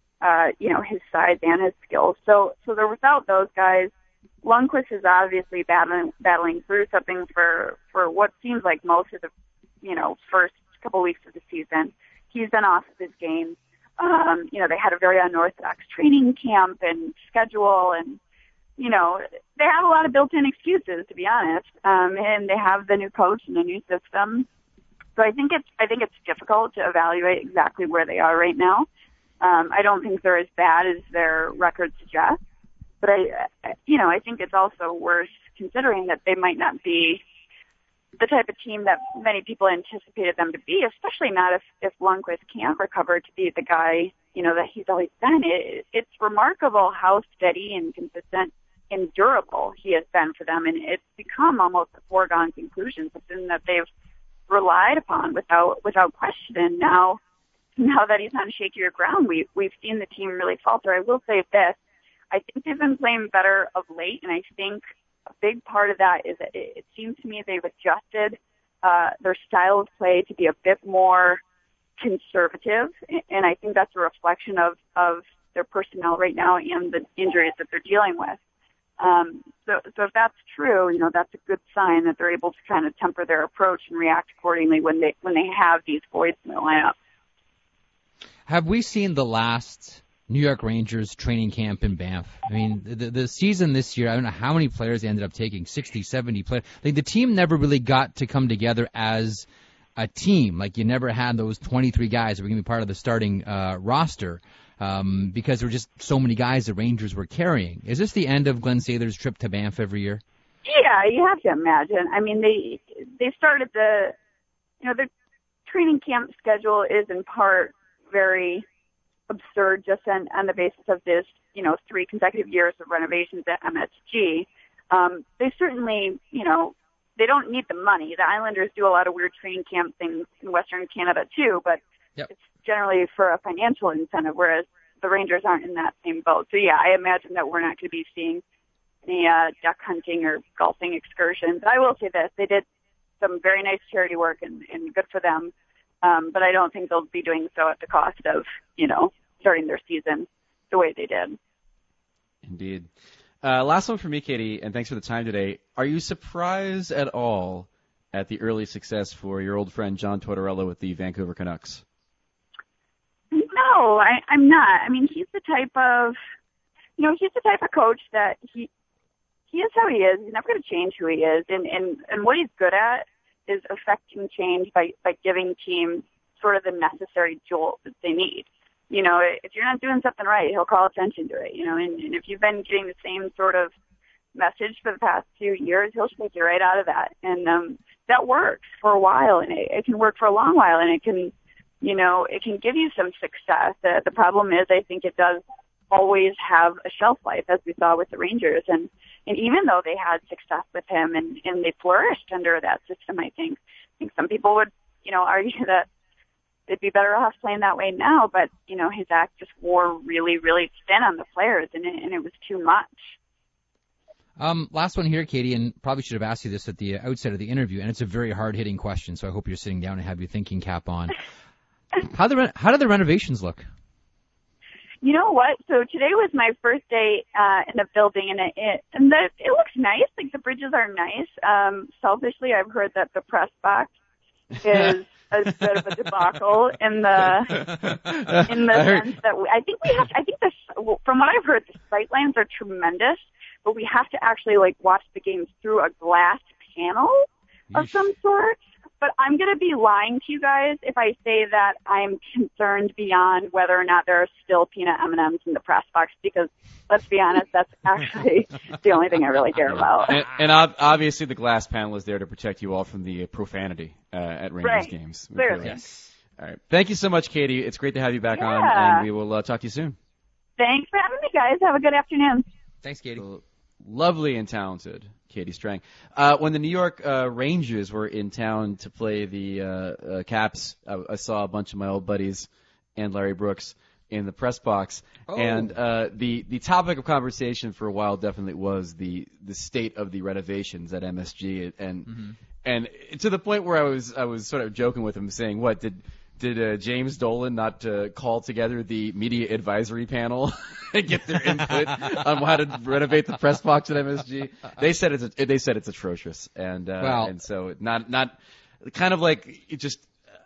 his size and his skills. So they're without those guys. Lundqvist is obviously battling through something for what seems like most of the, first couple weeks of the season. He's been off of his game. They had a very unorthodox training camp and schedule, and, they have a lot of built-in excuses, to be honest. And they have the new coach and the new system. So I think it's difficult to evaluate exactly where they are right now. I don't think they're as bad as their record suggests, but I think it's also worth considering that they might not be the type of team that many people anticipated them to be, especially not if Lundqvist can't recover to be the guy, that he's always been. It's remarkable how steady and consistent and durable he has been for them, and it's become almost a foregone conclusion, something that they've relied upon without question. And now that he's on shakier ground, we've seen the team really falter. I will say this: I think they've been playing better of late, and I think a big part of that is that it seems to me they've adjusted their style of play to be a bit more conservative, and I think that's a reflection of their personnel right now and the injuries that they're dealing with. So if that's true, that's a good sign that they're able to kind of temper their approach and react accordingly when they have these voids in their lineup. Have we seen the last New York Rangers training camp in Banff? The season this year, I don't know how many players they ended up taking, 60, 70 players. The team never really got to come together as a team. You never had those 23 guys that were going to be part of the starting roster. Because there were just so many guys the Rangers were carrying. Is this the end of Glenn Sather's trip to Banff every year? Yeah, you have to imagine. They started the training camp schedule is in part, very absurd just on the basis of this, 3 consecutive years of renovations at MSG. They certainly, they don't need the money. The Islanders do a lot of weird training camp things in Western Canada too, but it's generally for a financial incentive, whereas the Rangers aren't in that same boat. So yeah, I imagine that we're not going to be seeing any duck hunting or golfing excursions. I will say this, they did some very nice charity work and good for them. But I don't think they'll be doing so at the cost of, starting their season the way they did. Indeed. Last one for me, Katie, and thanks for the time today. Are you surprised at all at the early success for your old friend John Tortorella with the Vancouver Canucks? No, I'm not. I mean, he's the type of coach that he is how he is. He's never going to change who he is. And what he's good at is affecting change by giving teams sort of the necessary jolt that they need. If you're not doing something right, he'll call attention to it, and if you've been getting the same sort of message for the past few years, he'll shake you right out of that. And that works for a while, and it can work for a long while, and it can give you some success. The problem is I think it does always have a shelf life, as we saw with the Rangers. And even though they had success with him and they flourished under that system, I think some people would, argue that they'd be better off playing that way now. But, his act just wore really, really thin on the players, and it was too much. Last one here, Katie, and probably should have asked you this at the outset of the interview, and it's a very hard-hitting question, so I hope you're sitting down and have your thinking cap on. How do the renovations look? You know what? So today was my first day in the building, and it looks nice. Like, the bridges are nice. Selfishly, I've heard that the press box is a bit of a debacle in the sense that from what I've heard, the sight lines are tremendous, but we have to actually watch the games through a glass panel of some sort. But I'm going to be lying to you guys if I say that I'm concerned beyond whether or not there are still peanut M&Ms in the press box, because let's be honest, that's actually the only thing I really care about. And obviously the glass panel is there to protect you all from the profanity at Rangers games. Clearly. Yes. All right. Thank you so much, Katie. It's great to have you back on, and we will talk to you soon. Thanks for having me, guys. Have a good afternoon. Thanks, Katie. Lovely and talented Katie Strang. When the New York Rangers were in town to play the Caps, I saw a bunch of my old buddies and Larry Brooks in the press box. Oh. And the topic of conversation for a while definitely was the state of the renovations at MSG, and to the point where I was sort of joking with him, saying, "What did James Dolan not call together the media advisory panel and get their input on how to renovate the press box at MSG?" They said it's atrocious, and so not kind of like it just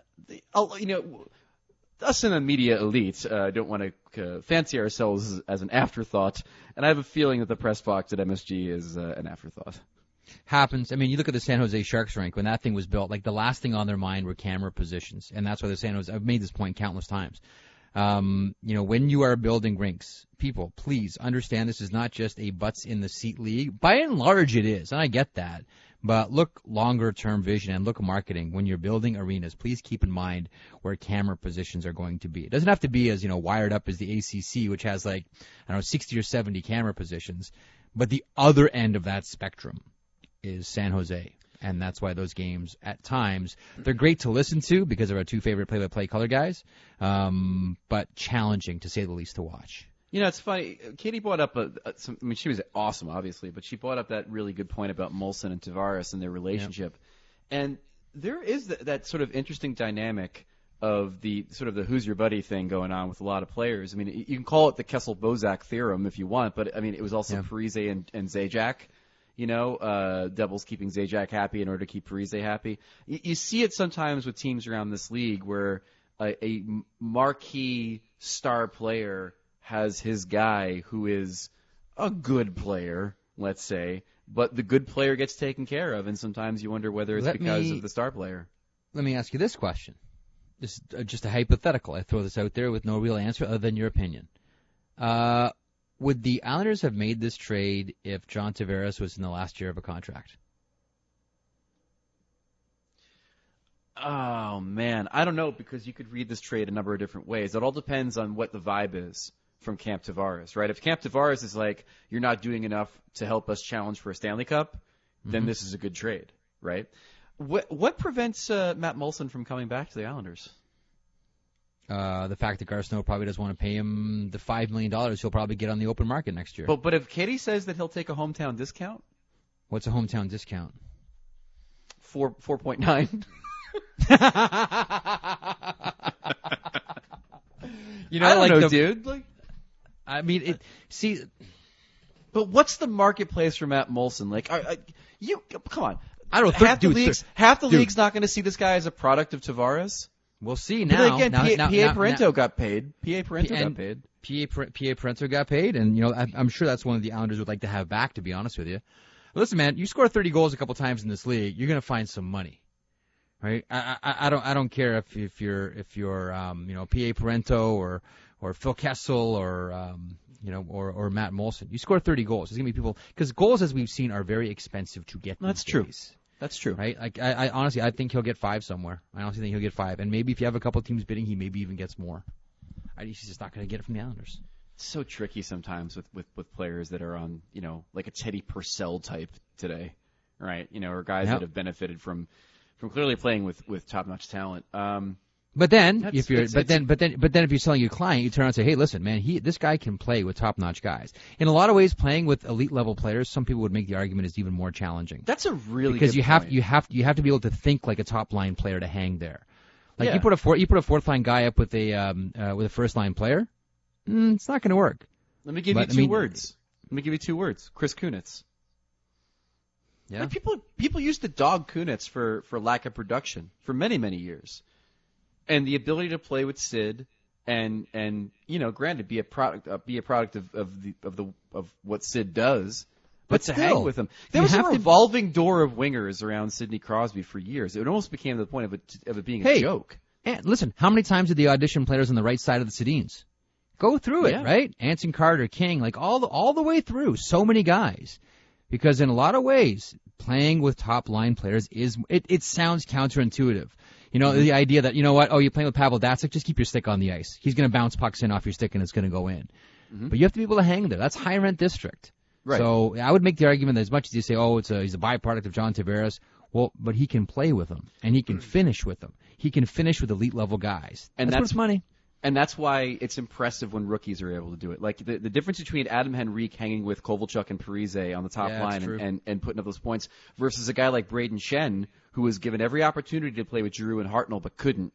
us in the media elite don't want to fancy ourselves as an afterthought, and I have a feeling that the press box at MSG is an afterthought. Happens. I mean, you look at the San Jose Sharks rink when that thing was built. Like, the last thing on their mind were camera positions, and that's why the San Jose. I've made this point countless times. When you are building rinks, people, please understand this is not just a butts in the seat league. By and large, it is, and I get that. But look longer term vision and look marketing. When you're building arenas, please keep in mind where camera positions are going to be. It doesn't have to be as wired up as the ACC, which has 60 or 70 camera positions, but the other end of that spectrum is San Jose, and that's why those games at times they're great to listen to because of our two favorite play-by-play color guys, but challenging to say the least to watch. It's funny. Katie brought up she was awesome, obviously, but she brought up that really good point about Molson and Tavares and their relationship, and there is that sort of interesting dynamic of the sort of the who's your buddy thing going on with a lot of players. I mean, you can call it the Kessel-Bozak theorem if you want, but I mean, it was also Parise and Zajac. Devils keeping Zajac happy in order to keep Parise happy. You see it sometimes with teams around this league where a marquee star player has his guy who is a good player, let's say, but the good player gets taken care of, and sometimes you wonder whether it's because of the star player. Let me ask you this question. This is just a hypothetical. I throw this out there with no real answer other than your opinion. Would the Islanders have made this trade if John Tavares was in the last year of a contract? Oh, man. I don't know, because you could read this trade a number of different ways. It all depends on what the vibe is from Camp Tavares, right? If Camp Tavares is like, you're not doing enough to help us challenge for a Stanley Cup, then this is a good trade, right? What prevents Matt Moulson from coming back to the Islanders? The fact that Garth Snow probably doesn't want to pay him the $5 million he'll probably get on the open market next year. But if Katie says that he'll take a hometown discount? What's a hometown discount? 4.9. You know, I don't like know, dude. Like, I mean, but what's the marketplace for Matt Moulson? Like, you come on. I don't half the dude. league's not going to see this guy as a product of Tavares. We'll see But now. again, P.A. Parento got paid. P.A. Parento got paid. P.A. Parento got paid, and I'm sure that's one of the Islanders would like to have back. To be honest with you, listen, man, you score 30 goals a couple times in this league, you're going to find some money, right? I don't care if you're P.A. Parento or Phil Kessel or Matt Moulson. You score 30 goals. There's going to be people, because goals, as we've seen, are very expensive to get. That's these true. days. That's true. Right? Like, I honestly, I think he'll get 5 somewhere. I honestly think he'll get 5. And maybe if you have a couple teams bidding, he maybe even gets more. He's just not going to get it from the Islanders. It's so tricky sometimes with players that are on, like a Teddy Purcell type today, right? Or guys that have benefited from clearly playing with top-notch talent. But then, if you're selling your client, you turn around and say, "Hey, listen, man, this guy can play with top-notch guys." In a lot of ways, playing with elite level players, some people would make the argument is even more challenging. That's a really because good point. you have to be able to think like a top line player to hang there. Like Yeah. you put a fourth line guy up with a first line player, it's not going to work. Let me give you two words. Chris Kunitz. Yeah. Like people used to dog Kunitz for lack of production for many, many years. And the ability to play with Sid and granted be a product of what Sid does, but to hang with him. There was a revolving door of wingers around Sidney Crosby for years. It almost became to the point of it being a joke. And listen, how many times did the audition players on the right side of the Sedins go through it, right? Anson Carter, King, like all the way through. So many guys. Because in a lot of ways, playing with top line players it sounds counterintuitive. The idea that, you're playing with Pavel Datsyuk, just keep your stick on the ice. He's going to bounce pucks in off your stick and it's going to go in. Mm-hmm. But you have to be able to hang there. That's high rent district. Right. So I would make the argument that as much as you say, he's a byproduct of John Tavares, well, but he can play with them and he can finish with them. He can finish with elite level guys. And that's money. And that's why it's impressive when rookies are able to do it. Like the difference between Adam Henrique hanging with Kovalchuk and Parise on the top line and putting up those points versus a guy like Braden Shen who was given every opportunity to play with Giroux and Hartnell but couldn't.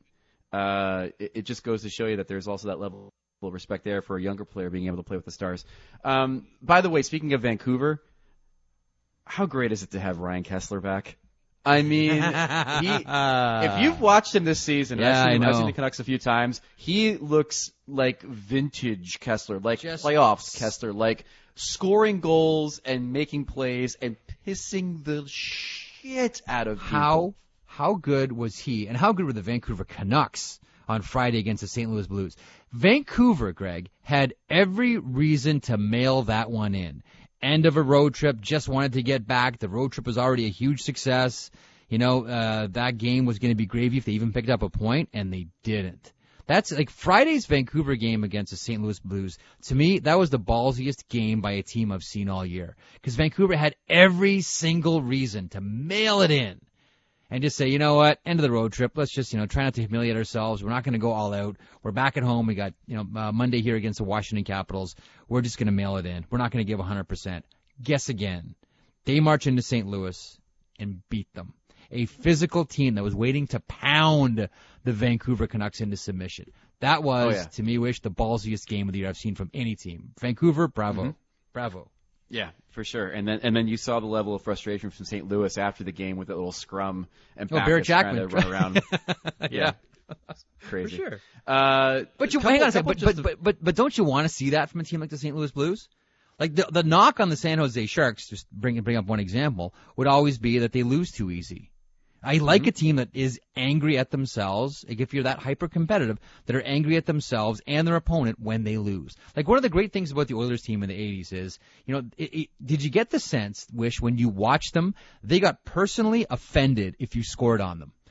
It just goes to show you that there's also that level of respect there for a younger player being able to play with the Stars. By the way, speaking of Vancouver, how great is it to have Ryan Kessler back? I mean, if you've watched him this season, I've seen the Canucks a few times, he looks like vintage Kessler, like playoffs Kessler, like scoring goals and making plays and pissing the shit out of people. How good was he, and how good were the Vancouver Canucks on Friday against the St. Louis Blues? Vancouver, Greg, had every reason to mail that one in. End of a road trip, just wanted to get back. The road trip was already a huge success. That game was going to be gravy if they even picked up a point, and they didn't. That's like Friday's Vancouver game against the St. Louis Blues. To me, that was the ballsiest game by a team I've seen all year. Because Vancouver had every single reason to mail it in and just say, you know what, end of the road trip. Let's just, try not to humiliate ourselves. We're not going to go all out. We're back at home. We got, Monday here against the Washington Capitals. We're just going to mail it in. We're not going to give 100%. Guess again. They march into St. Louis and beat them. A physical team that was waiting to pound the Vancouver Canucks into submission. That was, to me, the ballsiest game of the year I've seen from any team. Vancouver, bravo. Mm-hmm. Bravo. Yeah, for sure. And then you saw the level of frustration from St. Louis after the game with that little scrum and Barrett Jackman trying to run around. Yeah. Crazy. For sure. But hang on a second. But don't you want to see that from a team like the St. Louis Blues? Like the knock on the San Jose Sharks, just bring up one example, would always be that they lose too easy. I like a team that is angry at themselves, like if you're that hyper-competitive, that are angry at themselves and their opponent when they lose. Like one of the great things about the Oilers team in the 80s is, did you get the sense, Wish, when you watched them, they got personally offended if you scored on them.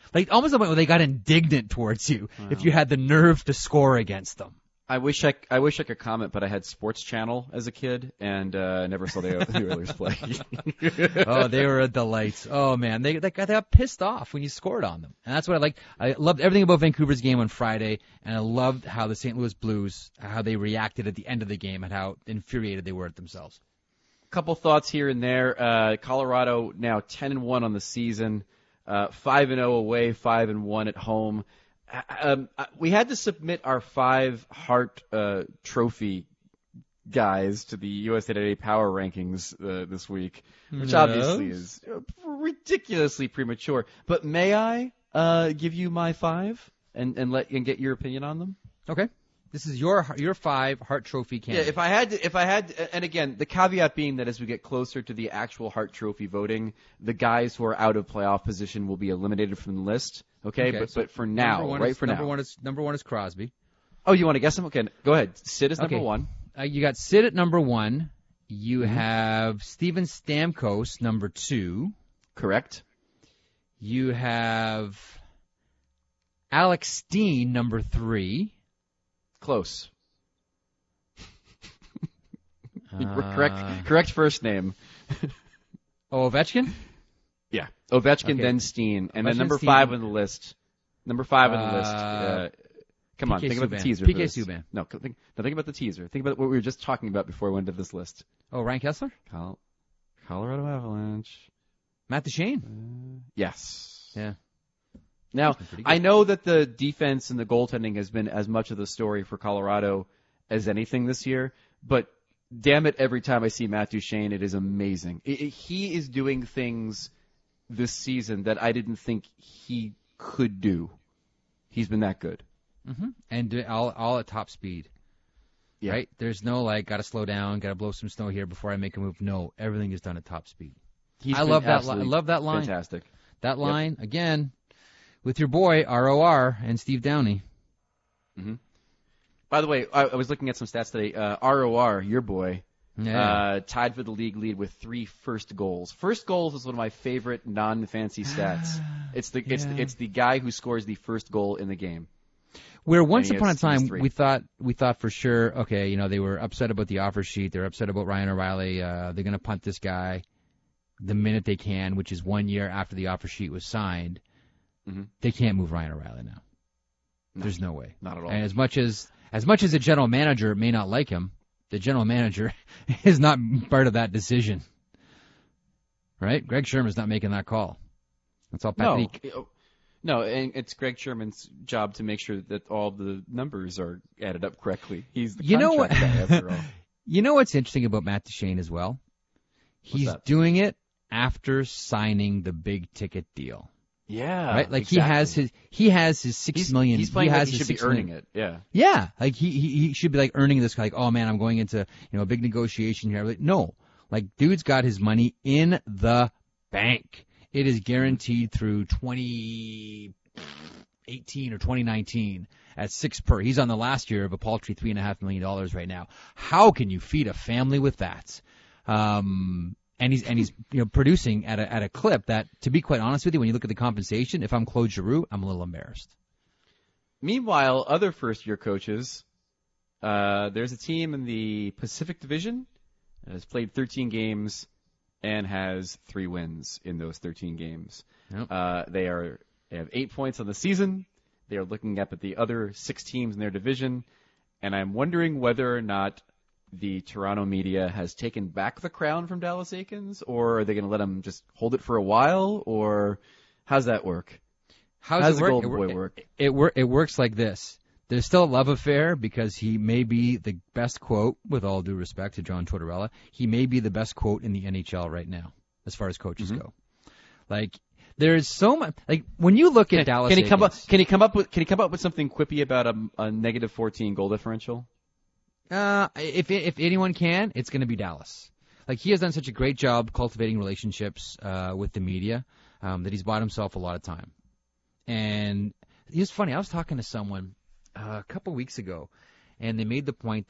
Like almost the point where they got indignant towards you if you had the nerve to score against them. I wish I could comment, but I had Sports Channel as a kid and never saw the Oilers play. Oh, they were a delight. Oh man, they got pissed off when you scored on them, and that's what I liked. I loved everything about Vancouver's game on Friday, and I loved how the St. Louis Blues, how they reacted at the end of the game, and how infuriated they were at themselves. Couple thoughts here and there. Colorado now 10-1 on the season, 5-0 away, 5-1 at home. We had to submit our 5 Hart Trophy guys to the USA Today Power Rankings this week, which obviously is ridiculously premature. But may I give you my 5 and get your opinion on them? Okay. This is your 5 Hart Trophy candidates. Yeah, if I had, and again, the caveat being that as we get closer to the actual Hart Trophy voting, the guys who are out of playoff position will be eliminated from the list. Okay, but for now, number one is Crosby. Oh, you want to guess them? Okay, go ahead. Sid is number 1. You got Sid at number 1. You have Steven Stamkos, number 2. Correct. You have Alex Steen, number 3. Close. Correct first name. Ovechkin? Yeah. Ovechkin, then Steen. And then number 5 on the list. Number 5 on the list. Come on, think about the teaser. PK Subban. No, think about the teaser. Think about what we were just talking about before we went to this list. Oh, Ryan Kessler? Colorado Avalanche. Matt Duchene? Yes. Yeah. Now, I know that the defense and the goaltending has been as much of the story for Colorado as anything this year, but damn it, every time I see Matt Duchene, it is amazing. He is doing things this season that I didn't think he could do. He's been that good. Mm-hmm. And all at top speed. Yeah. Right? There's no, got to slow down, got to blow some snow here before I make a move. No, everything is done at top speed. I love that line. Fantastic. That line, again, with your boy, ROR, and Steve Downey. Mm-hmm. By the way, I was looking at some stats today. ROR, your boy, tied for the league lead with 3 first goals. First goals is one of my favorite non-fancy stats. It's the guy who scores the first goal in the game. Where once upon a time we thought for sure, okay, they were upset about the offer sheet. They're upset about Ryan O'Reilly. They're going to punt this guy the minute they can, which is 1 year after the offer sheet was signed. Mm-hmm. They can't move Ryan O'Reilly now. No, there's no way. Not at all. And as much as the general manager may not like him, the general manager is not part of that decision. Right? Greg Sherman's not making that call. That's all Patrick. No, and it's Greg Sherman's job to make sure that all the numbers are added up correctly. He's the contract guy after all. You know what's interesting about Matt Duchene as well? He's doing it after signing the big ticket deal. Yeah. Right? Like exactly. he has his $6 million. He's playing he should be earning it. Yeah. Yeah. Like he should be earning this, oh man, I'm going into, a big negotiation here. Like, no. Dude's got his money in the bank. It is guaranteed through 2018 or 2019 at 6 per. He's on the last year of a paltry $3.5 million right now. How can you feed a family with that? And he's producing at a clip that, to be quite honest with you, when you look at the compensation, if I'm Claude Giroux, I'm a little embarrassed. Meanwhile, other first-year coaches, there's a team in the Pacific Division that has played 13 games and has 3 wins in those 13 games. Yep. They have 8 points on the season. They are looking up at the other 6 teams in their division, and I'm wondering whether or not the Toronto media has taken back the crown from Dallas Eakins, or are they going to let him just hold it for a while, or how's that work? How's the Golden Boy work? It works like this. There's still a love affair because he may be the best quote, with all due respect to John Tortorella, he may be the best quote in the NHL right now, as far as coaches go. There's so much. When you look at Dallas, can he come up with something quippy about a negative 14 goal differential? If anyone can, it's going to be Dallas. He has done such a great job cultivating relationships with the media that he's bought himself a lot of time. And it's funny. I was talking to someone a couple weeks ago, and they made the point that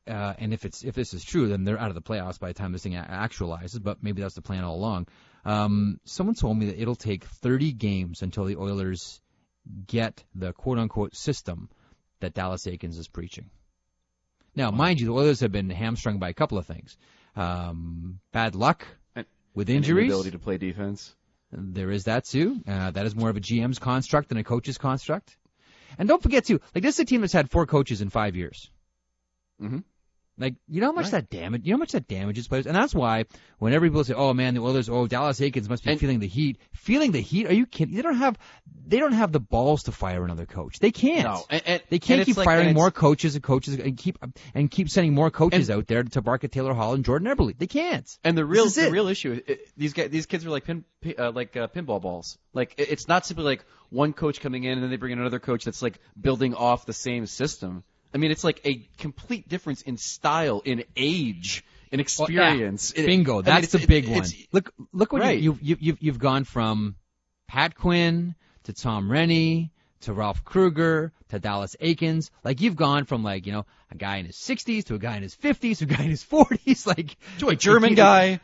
and if this is true, then they're out of the playoffs by the time this thing actualizes. But maybe that's the plan all along. Someone told me that it'll take 30 games until the Oilers get the quote-unquote system that Dallas Eakins is preaching. Now, mind you, the Oilers have been hamstrung by a couple of things. Bad luck with injuries. And inability to play defense. There is that, too. That is more of a GM's construct than a coach's construct. And don't forget, too, like, this is a team that's had 4 coaches in 5 years. Mm-hmm. Like, you know how much that damages players? And that's why when everybody say, oh, man, the Oilers, Dallas Eakins must be feeling the heat. Feeling the heat? Are you kidding? They don't have the balls to fire another coach. They can't. No. They can't keep firing more coaches and keep sending more coaches out there to Barkett, Taylor Hall, and Jordan Eberle. They can't. And the real issue is these kids are like pinball balls. Like, it's not simply like one coach coming in and then they bring in another coach that's like building off the same system. I mean, it's like a complete difference in style, in age, in experience. Well, bingo. That's the big one. Look what right. You've gone from Pat Quinn to Tom Rennie to Ralph Kruger to Dallas Eakins. Like, you've gone from, like, you know, a guy in his 60s to a guy in his 50s to a guy in his 40s, like to a German guy.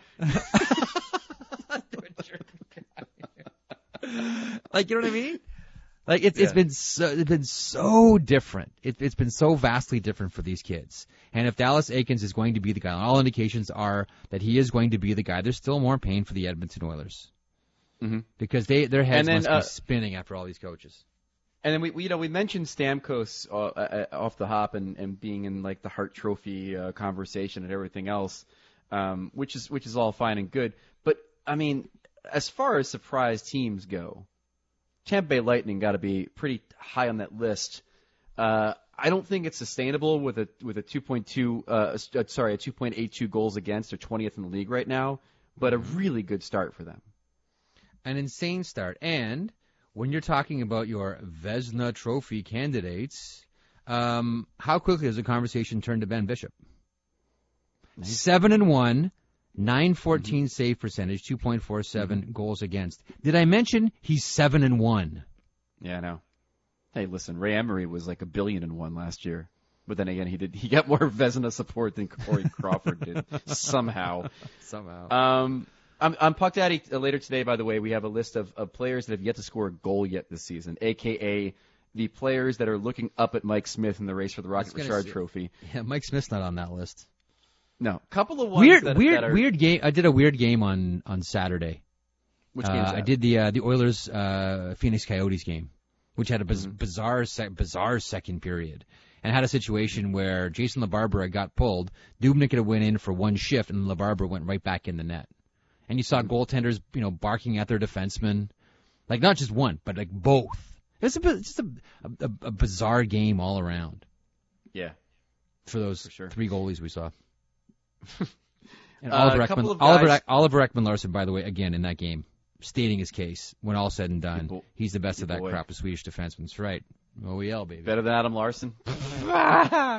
Like, you know what I mean? Like, it's been so different. It's been so vastly different for these kids. And if Dallas Eakins is going to be the guy, and all indications are that he is going to be the guy, there's still more pain for the Edmonton Oilers. Mm-hmm. Because their heads must be spinning after all these coaches. And then we mentioned Stamkos off the hop and being in like the Hart Trophy conversation and everything else, which is all fine and good. But I mean, as far as surprise teams go, Tampa Bay Lightning got to be pretty high on that list. I don't think it's sustainable with a 2.82 goals against. They're 20th in the league right now, but a really good start for them. An insane start. And when you're talking about your Vezina Trophy candidates, how quickly does the conversation turn to Ben Bishop? 7-1, 914 save percentage, 2.47 goals against. Did I mention he's 7-1? Yeah, I know. Hey, listen, Ray Emery was like $1 billion and one last year, but then again, he got more Vezina support than Corey Crawford did somehow. I'm Puck Daddy later today. By the way, we have a list of players that have yet to score a goal yet this season, aka the players that are looking up at Mike Smith in the race for the Rocket Richard Trophy. Yeah, Mike Smith's not on that list. No, couple of ones weird game. I did a weird game on Saturday. Which game is that? I did the Oilers Phoenix Coyotes game, which had a bizarre second period, and had a situation where Jason LaBarbera got pulled. Dubnyk had went in for one shift, and LaBarbera went right back in the net. And you saw goaltenders, barking at their defensemen, like not just one, but like both. It's just a bizarre game all around. Yeah, for those 3 goalies we saw. And Oliver Ekman-Larsson, by the way, again in that game, stating his case. When all said and done, he's the best of that crop of Swedish defensemen. That's right. OEL, baby. Better than Adam Larsson. Yeah.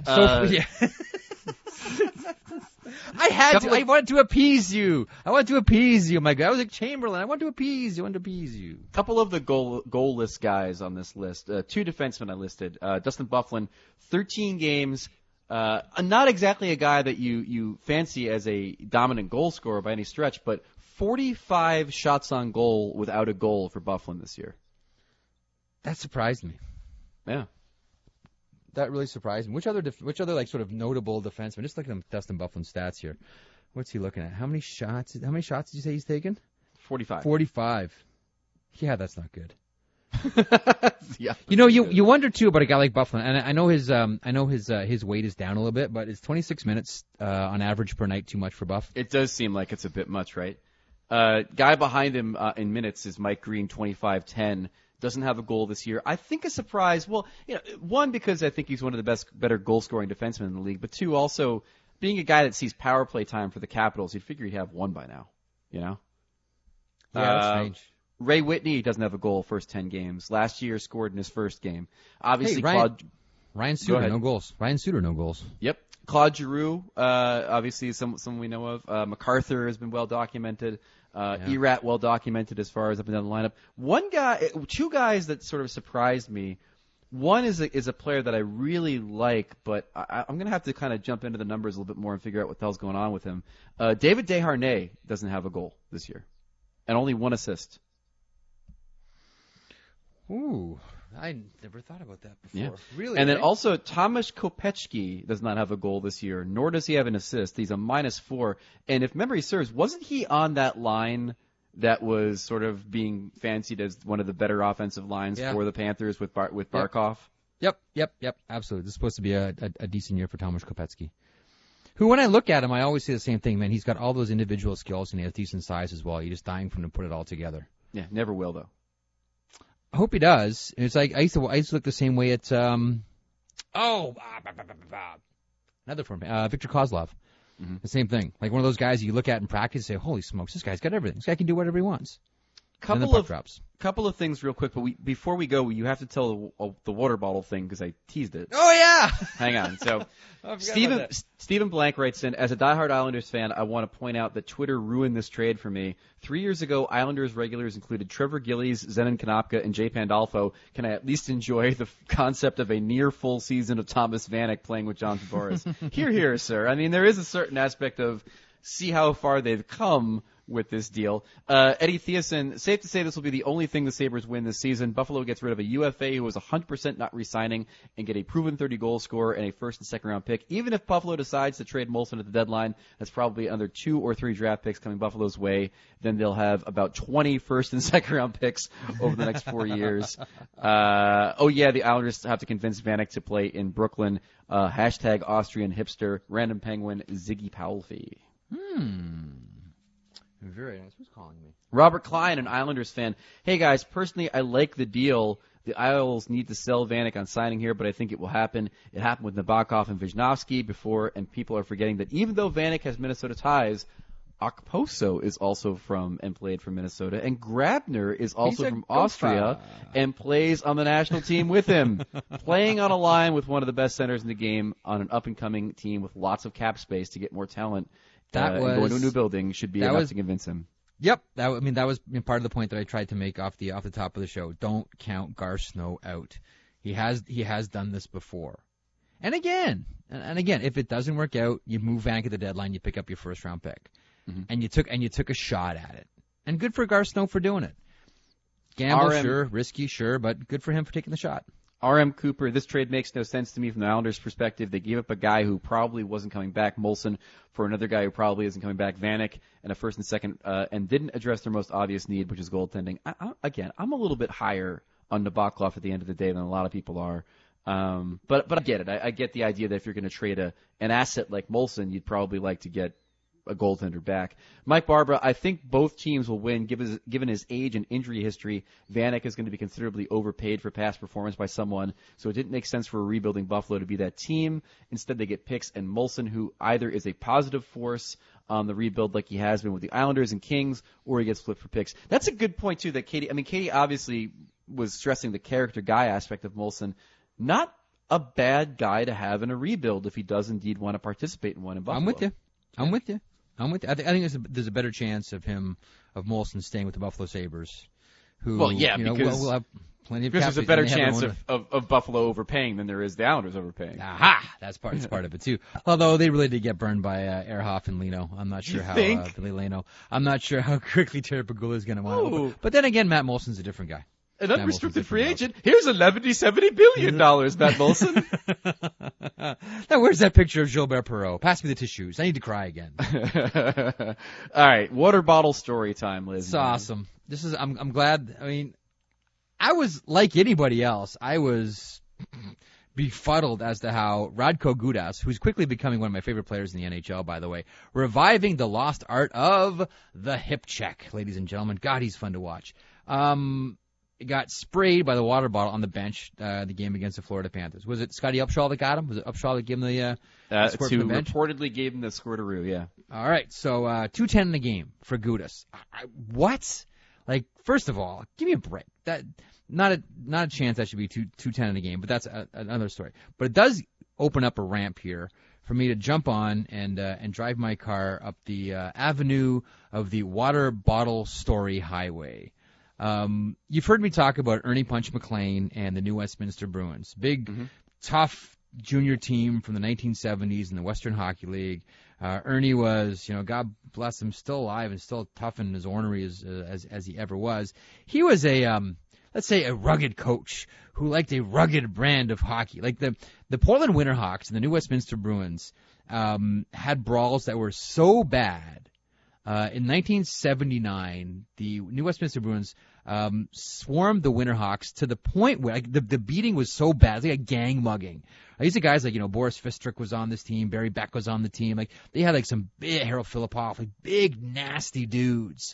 I wanted to appease you. My God. I was like Chamberlain. I wanted to appease you. A couple of the goalless guys on this list. 2 defensemen I listed. Dustin Byfuglien, 13 games. Not exactly a guy that you fancy as a dominant goal scorer by any stretch, but 45 shots on goal without a goal for Byfuglien this year. That surprised me. Yeah. That really surprised me. Which other like sort of notable defenseman? Just looking at Dustin Byfuglien's stats here. What's he looking at? How many shots did you say he's taken? 45. 45. Yeah, that's not good. Yeah. You wonder too about a guy like Byfuglien, and I know his weight is down a little bit, but is 26 minutes on average per night too much for Buff? It does seem like it's a bit much, right? Guy behind him in minutes is Mike Green, 25-10. Doesn't have a goal this year. I think a surprise. Well, one, because I think he's one of the better goal-scoring defensemen in the league, but 2, also being a guy that sees power play time for the Capitals, you'd figure he'd have 1 by now. Yeah, that's strange. Ray Whitney doesn't have a goal first 10 games. Last year scored in his first game. Obviously, Ryan Suter, no goals. Ryan Suter, no goals. Yep. Claude Giroux, obviously is someone we know of. MacArthur has been well documented. Erat well documented as far as up and down the lineup. 2 guys that sort of surprised me One is a player that I really like, but I'm going to have to kind of jump into the numbers a little bit more and figure out what the hell's going on with him. David Desharnais doesn't have a goal this year, and only 1 assist. Ooh, I never thought about that before. Yeah. Really? And then also Tomasz Kopecki does not have a goal this year, nor does he have an assist. He's a -4. And if memory serves, wasn't he on that line that was sort of being fancied as one of the better offensive lines for the Panthers with Barkov? Yep, absolutely. This is supposed to be a decent year for Tomasz Kopecki, who, when I look at him, I always say the same thing, man. He's got all those individual skills, and he has decent size as well. You're just dying for him to put it all together. Yeah, never will, though. I hope he does. It's like I used to look the same way at another form, Victor Kozlov. Mm-hmm. The same thing. Like one of those guys you look at in practice and say, holy smokes, this guy's got everything. This guy can do whatever he wants. Couple of things real quick, but before we go, you have to tell the water bottle thing because I teased it. Oh, yeah! Hang on. So Stephen Blank writes in, as a diehard Islanders fan, I want to point out that Twitter ruined this trade for me. 3 years ago, Islanders regulars included Trevor Gillies, Zenon Konopka, and Jay Pandolfo. Can I at least enjoy the concept of a near full season of Thomas Vanek playing with John Tavares? Here, sir. I mean, there is a certain aspect of see how far they've come with this deal. Eddie Thiessen, safe to say this will be the only thing the Sabres win this season. Buffalo gets rid of a UFA who was 100% not re-signing and get a proven 30-goal scorer and a first and second-round pick. Even if Buffalo decides to trade Molson at the deadline, that's probably under 2 or 3 draft picks coming Buffalo's way. Then they'll have about 20 first and second-round picks over the next 4 years. The Islanders have to convince Vanek to play in Brooklyn. Hashtag Austrian hipster, random penguin, Ziggy Powell-fee. Very nice. Who's calling me? Robert Klein, an Islanders fan. Hey, guys, personally, I like the deal. The Isles need to sell Vanek on signing here, but I think it will happen. It happened with Nabokov and Wisnowski before, and people are forgetting that even though Vanek has Minnesota ties, Okposo is also from and played for Minnesota, and Grabner is also from Austria and plays on the national team with him. Playing on a line with one of the best centers in the game on an up-and-coming team with lots of cap space to get more talent. Going to a new building should be enough to convince him. Yep, that was part of the point that I tried to make off the top of the show. Don't count Gar Snow out. He has done this before, and again, if it doesn't work out, you move Vanek at the deadline, you pick up your first round pick, and you took a shot at it, and good for Gar Snow for doing it. Gamble, sure, risky, sure, but good for him for taking the shot. R.M. Cooper, this trade makes no sense to me from the Islanders' perspective. They gave up a guy who probably wasn't coming back, Molson, for another guy who probably isn't coming back, Vanek, and a first and second, and didn't address their most obvious need, which is goaltending. I'm a little bit higher on Nabokov at the end of the day than a lot of people are. But I get it. I get the idea that if you're going to trade an asset like Molson, you'd probably like to get a goaltender back. Mike Barbara, I think both teams will win given his age and injury history. Vanek is going to be considerably overpaid for past performance by someone, so it didn't make sense for a rebuilding Buffalo to be that team. Instead, they get Picks and Molson, who either is a positive force on the rebuild like he has been with the Islanders and Kings, or he gets flipped for Picks. That's a good point, too, that Katie obviously was stressing the character guy aspect of Molson. Not a bad guy to have in a rebuild if he does indeed want to participate in one in Buffalo. I'm with you. I think there's a better chance of Molson staying with the Buffalo Sabres. Who, because we'll have plenty of there's a better chance of Buffalo overpaying than there is the Islanders overpaying. Aha! That's part of it too. Although they really did get burned by Ehrhoff and Leno. I'm not sure I'm not sure how quickly Terry Pegula is going to want to. But then again, Matt Molson's a different guy. An unrestricted free agent. Here's $70 billion, Matt Molson. Now, where's that picture of Gilbert Perreault? Pass me the tissues. I need to cry again. All right, water bottle story time, Liz. It's awesome. I'm glad. I mean, I was like anybody else. I was befuddled as to how Radko Gudas, who's quickly becoming one of my favorite players in the NHL, by the way, reviving the lost art of the hip check, ladies and gentlemen. God, he's fun to watch. Got sprayed by the water bottle on the bench the game against the Florida Panthers. Was it Scotty Upshaw that got him? Was it Upshaw that gave him the squirt from the bench? Reportedly gave him the squirtaroo, yeah. All right, so 2-10 in the game for Gudas. What? Like, first of all, give me a break. That not a chance that should be 2-10 in the game, but that's another story. But it does open up a ramp here for me to jump on and drive my car up the avenue of the water bottle story highway. You've heard me talk about Ernie Punch McLean and the New Westminster Bruins. Big, tough junior team from the 1970s in the Western Hockey League. Ernie was, God bless him, still alive and still tough and as ornery as he ever was. He was let's say a rugged coach who liked a rugged brand of hockey. Like the Portland Winterhawks and the New Westminster Bruins had brawls that were so bad. In 1979, the New Westminster Bruins swarmed the Winterhawks to the point where the beating was so bad, it was like a gang mugging. These are guys like, Boris Fistrick was on this team, Barry Beck was on the team. Like they had like some big Harold Filipoff, like big nasty dudes.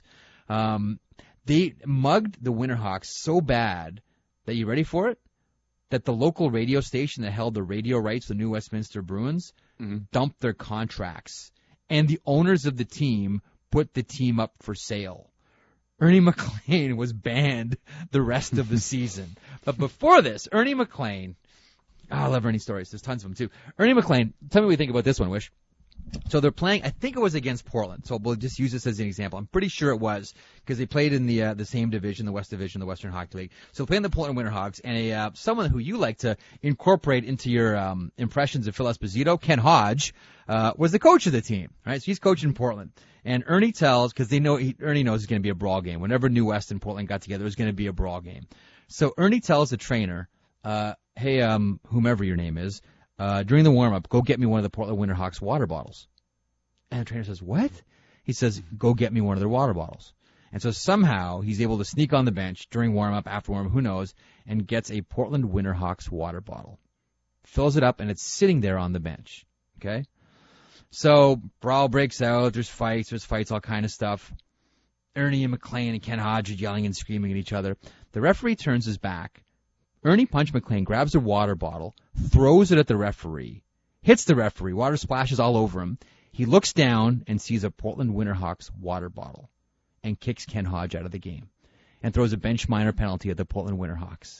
They mugged the Winterhawks so bad that, you ready for it? That the local radio station that held the radio rights to the New Westminster Bruins dumped their contracts. And the owners of the team put the team up for sale. Ernie McLean was banned the rest of the season. But before this, Ernie McLean, I love Ernie stories. There's tons of them too. Ernie McLean, tell me what you think about this one, Wish. So they're playing, I think it was against Portland. So we'll just use this as an example. I'm pretty sure it was because they played in the same division, the West Division, the Western Hockey League. So playing the Portland Winterhawks, and someone who you like to incorporate into your impressions of Phil Esposito, Ken Hodge, was the coach of the team. Right, so he's coaching Portland. And Ernie tells, because Ernie knows it's going to be a brawl game. Whenever New West and Portland got together, it was going to be a brawl game. So Ernie tells the trainer, hey, whomever your name is, during the warm-up, go get me one of the Portland Winterhawks water bottles. And the trainer says, what? He says, go get me one of their water bottles. And so somehow he's able to sneak on the bench during warm-up, after warm-up, who knows, and gets a Portland Winterhawks water bottle. Fills it up, and it's sitting there on the bench. Okay? So brawl breaks out. There's fights, all kind of stuff. Ernie and McLean and Ken Hodge are yelling and screaming at each other. The referee turns his back. Ernie Punch McLean grabs a water bottle, throws it at the referee, hits the referee, water splashes all over him. He looks down and sees a Portland Winterhawks water bottle and kicks Ken Hodge out of the game and throws a bench minor penalty at the Portland Winterhawks.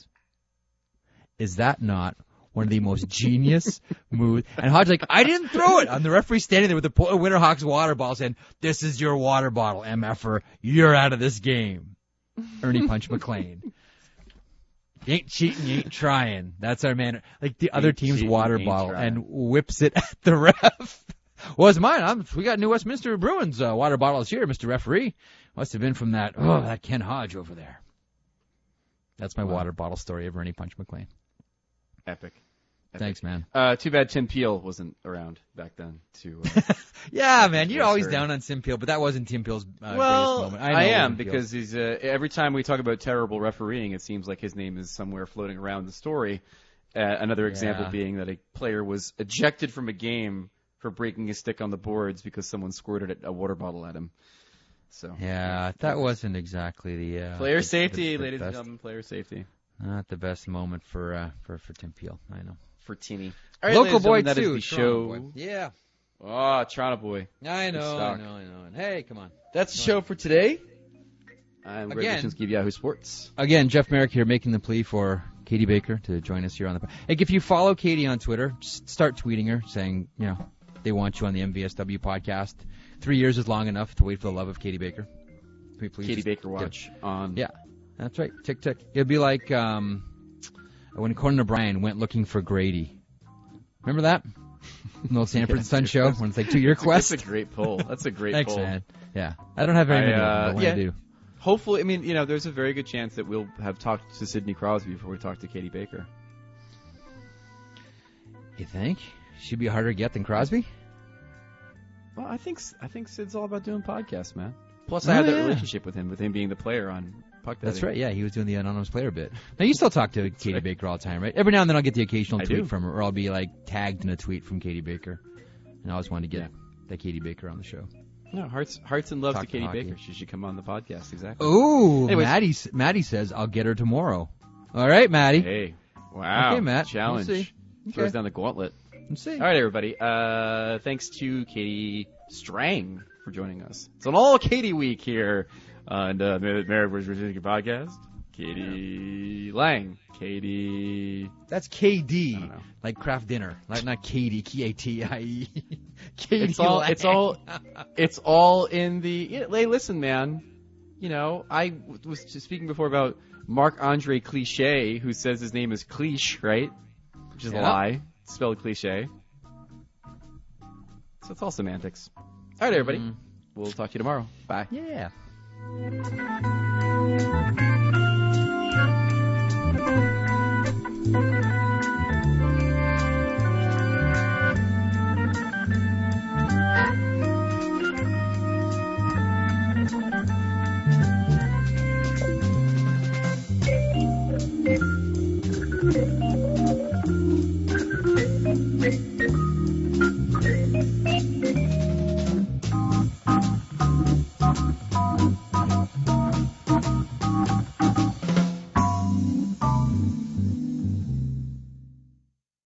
Is that not one of the most genius moves? And Hodge like, I didn't throw it. And the referee standing there with the Portland Winterhawks water bottle saying, this is your water bottle, MFer. You're out of this game. Ernie Punch McLean. You ain't cheating, you ain't trying. That's our man. Like the other team's water bottle and whips it at the ref. Well, it's mine. We got New Westminster Bruins water bottles here, Mr. Referee. Must have been from that Ken Hodge over there. That's my water bottle story of Ernie Punch McLean. Epic. Thanks, man. Too bad Tim Peel wasn't around back then. Yeah, man, you're always down on Tim Peel, but that wasn't Tim Peel's greatest moment. I am, because he's every time we talk about terrible refereeing, it seems like his name is somewhere floating around the story. Another example being that a player was ejected from a game for breaking his stick on the boards because someone squirted a water bottle at him. So yeah, that wasn't exactly the player safety, ladies and gentlemen, player safety. Not the best moment for Tim Peel, I know. For Timmy. All right, local boy that too. Is the show. Boy. Yeah. Oh, Toronto boy. I know. And hey, come on. That's the show for today. I'm Greg Wyshynski of Yahoo Sports. Again, Jeff Merrick here making the plea for Katie Baker to join us here on the. Like, if you follow Katie on Twitter, just start tweeting her saying, they want you on the MVSW podcast. 3 years is long enough to wait for the love of Katie Baker. Please Katie Baker watch on. Yeah, that's right. Tick tick. It'd be like when Conan O'Brien went looking for Grady. Remember that? The old Sanford and Son show when it's like 2 year quest. That's a great pull. That's a great Thanks, pull. Man. Yeah, I don't have very many. I do. Hopefully, there's a very good chance that we'll have talked to Sidney Crosby before we talk to Katie Baker. You think she'd be harder to get than Crosby? Well, I think Sid's all about doing podcasts, man. Plus, I had that relationship with him being the player on Puck Daddy. That's right. Yeah, he was doing the anonymous player bit. Now you still talk to Katie Baker all the time, right? Every now and then I'll get the occasional tweet from her, or I'll be like tagged in a tweet from Katie Baker, and I always wanted to get that Katie Baker on the show. No, hearts and love to Katie Baker. She should come on the podcast. Exactly. Ooh, Maddie says I'll get her tomorrow. All right, Maddie. Hey, wow. Okay, Matt. Challenge. We'll see. Throws down the gauntlet. Let's see. All right, everybody. Thanks to Katie Strang for joining us. It's an all Katie week here on the Merrick vs. Wyshynski podcast. Katie Lang. Katie. That's KD. I don't know. Like Kraft Dinner. Like not Katie. K-A-T-I-E. Katie It's all in the. Hey, listen, man. You know, I was just speaking before about Marc-Andre Cliche, who says his name is Cliche, right? Which is a lie. It's spelled cliche. So it's all semantics. All right, everybody. We'll talk to you tomorrow. Bye. Yeah.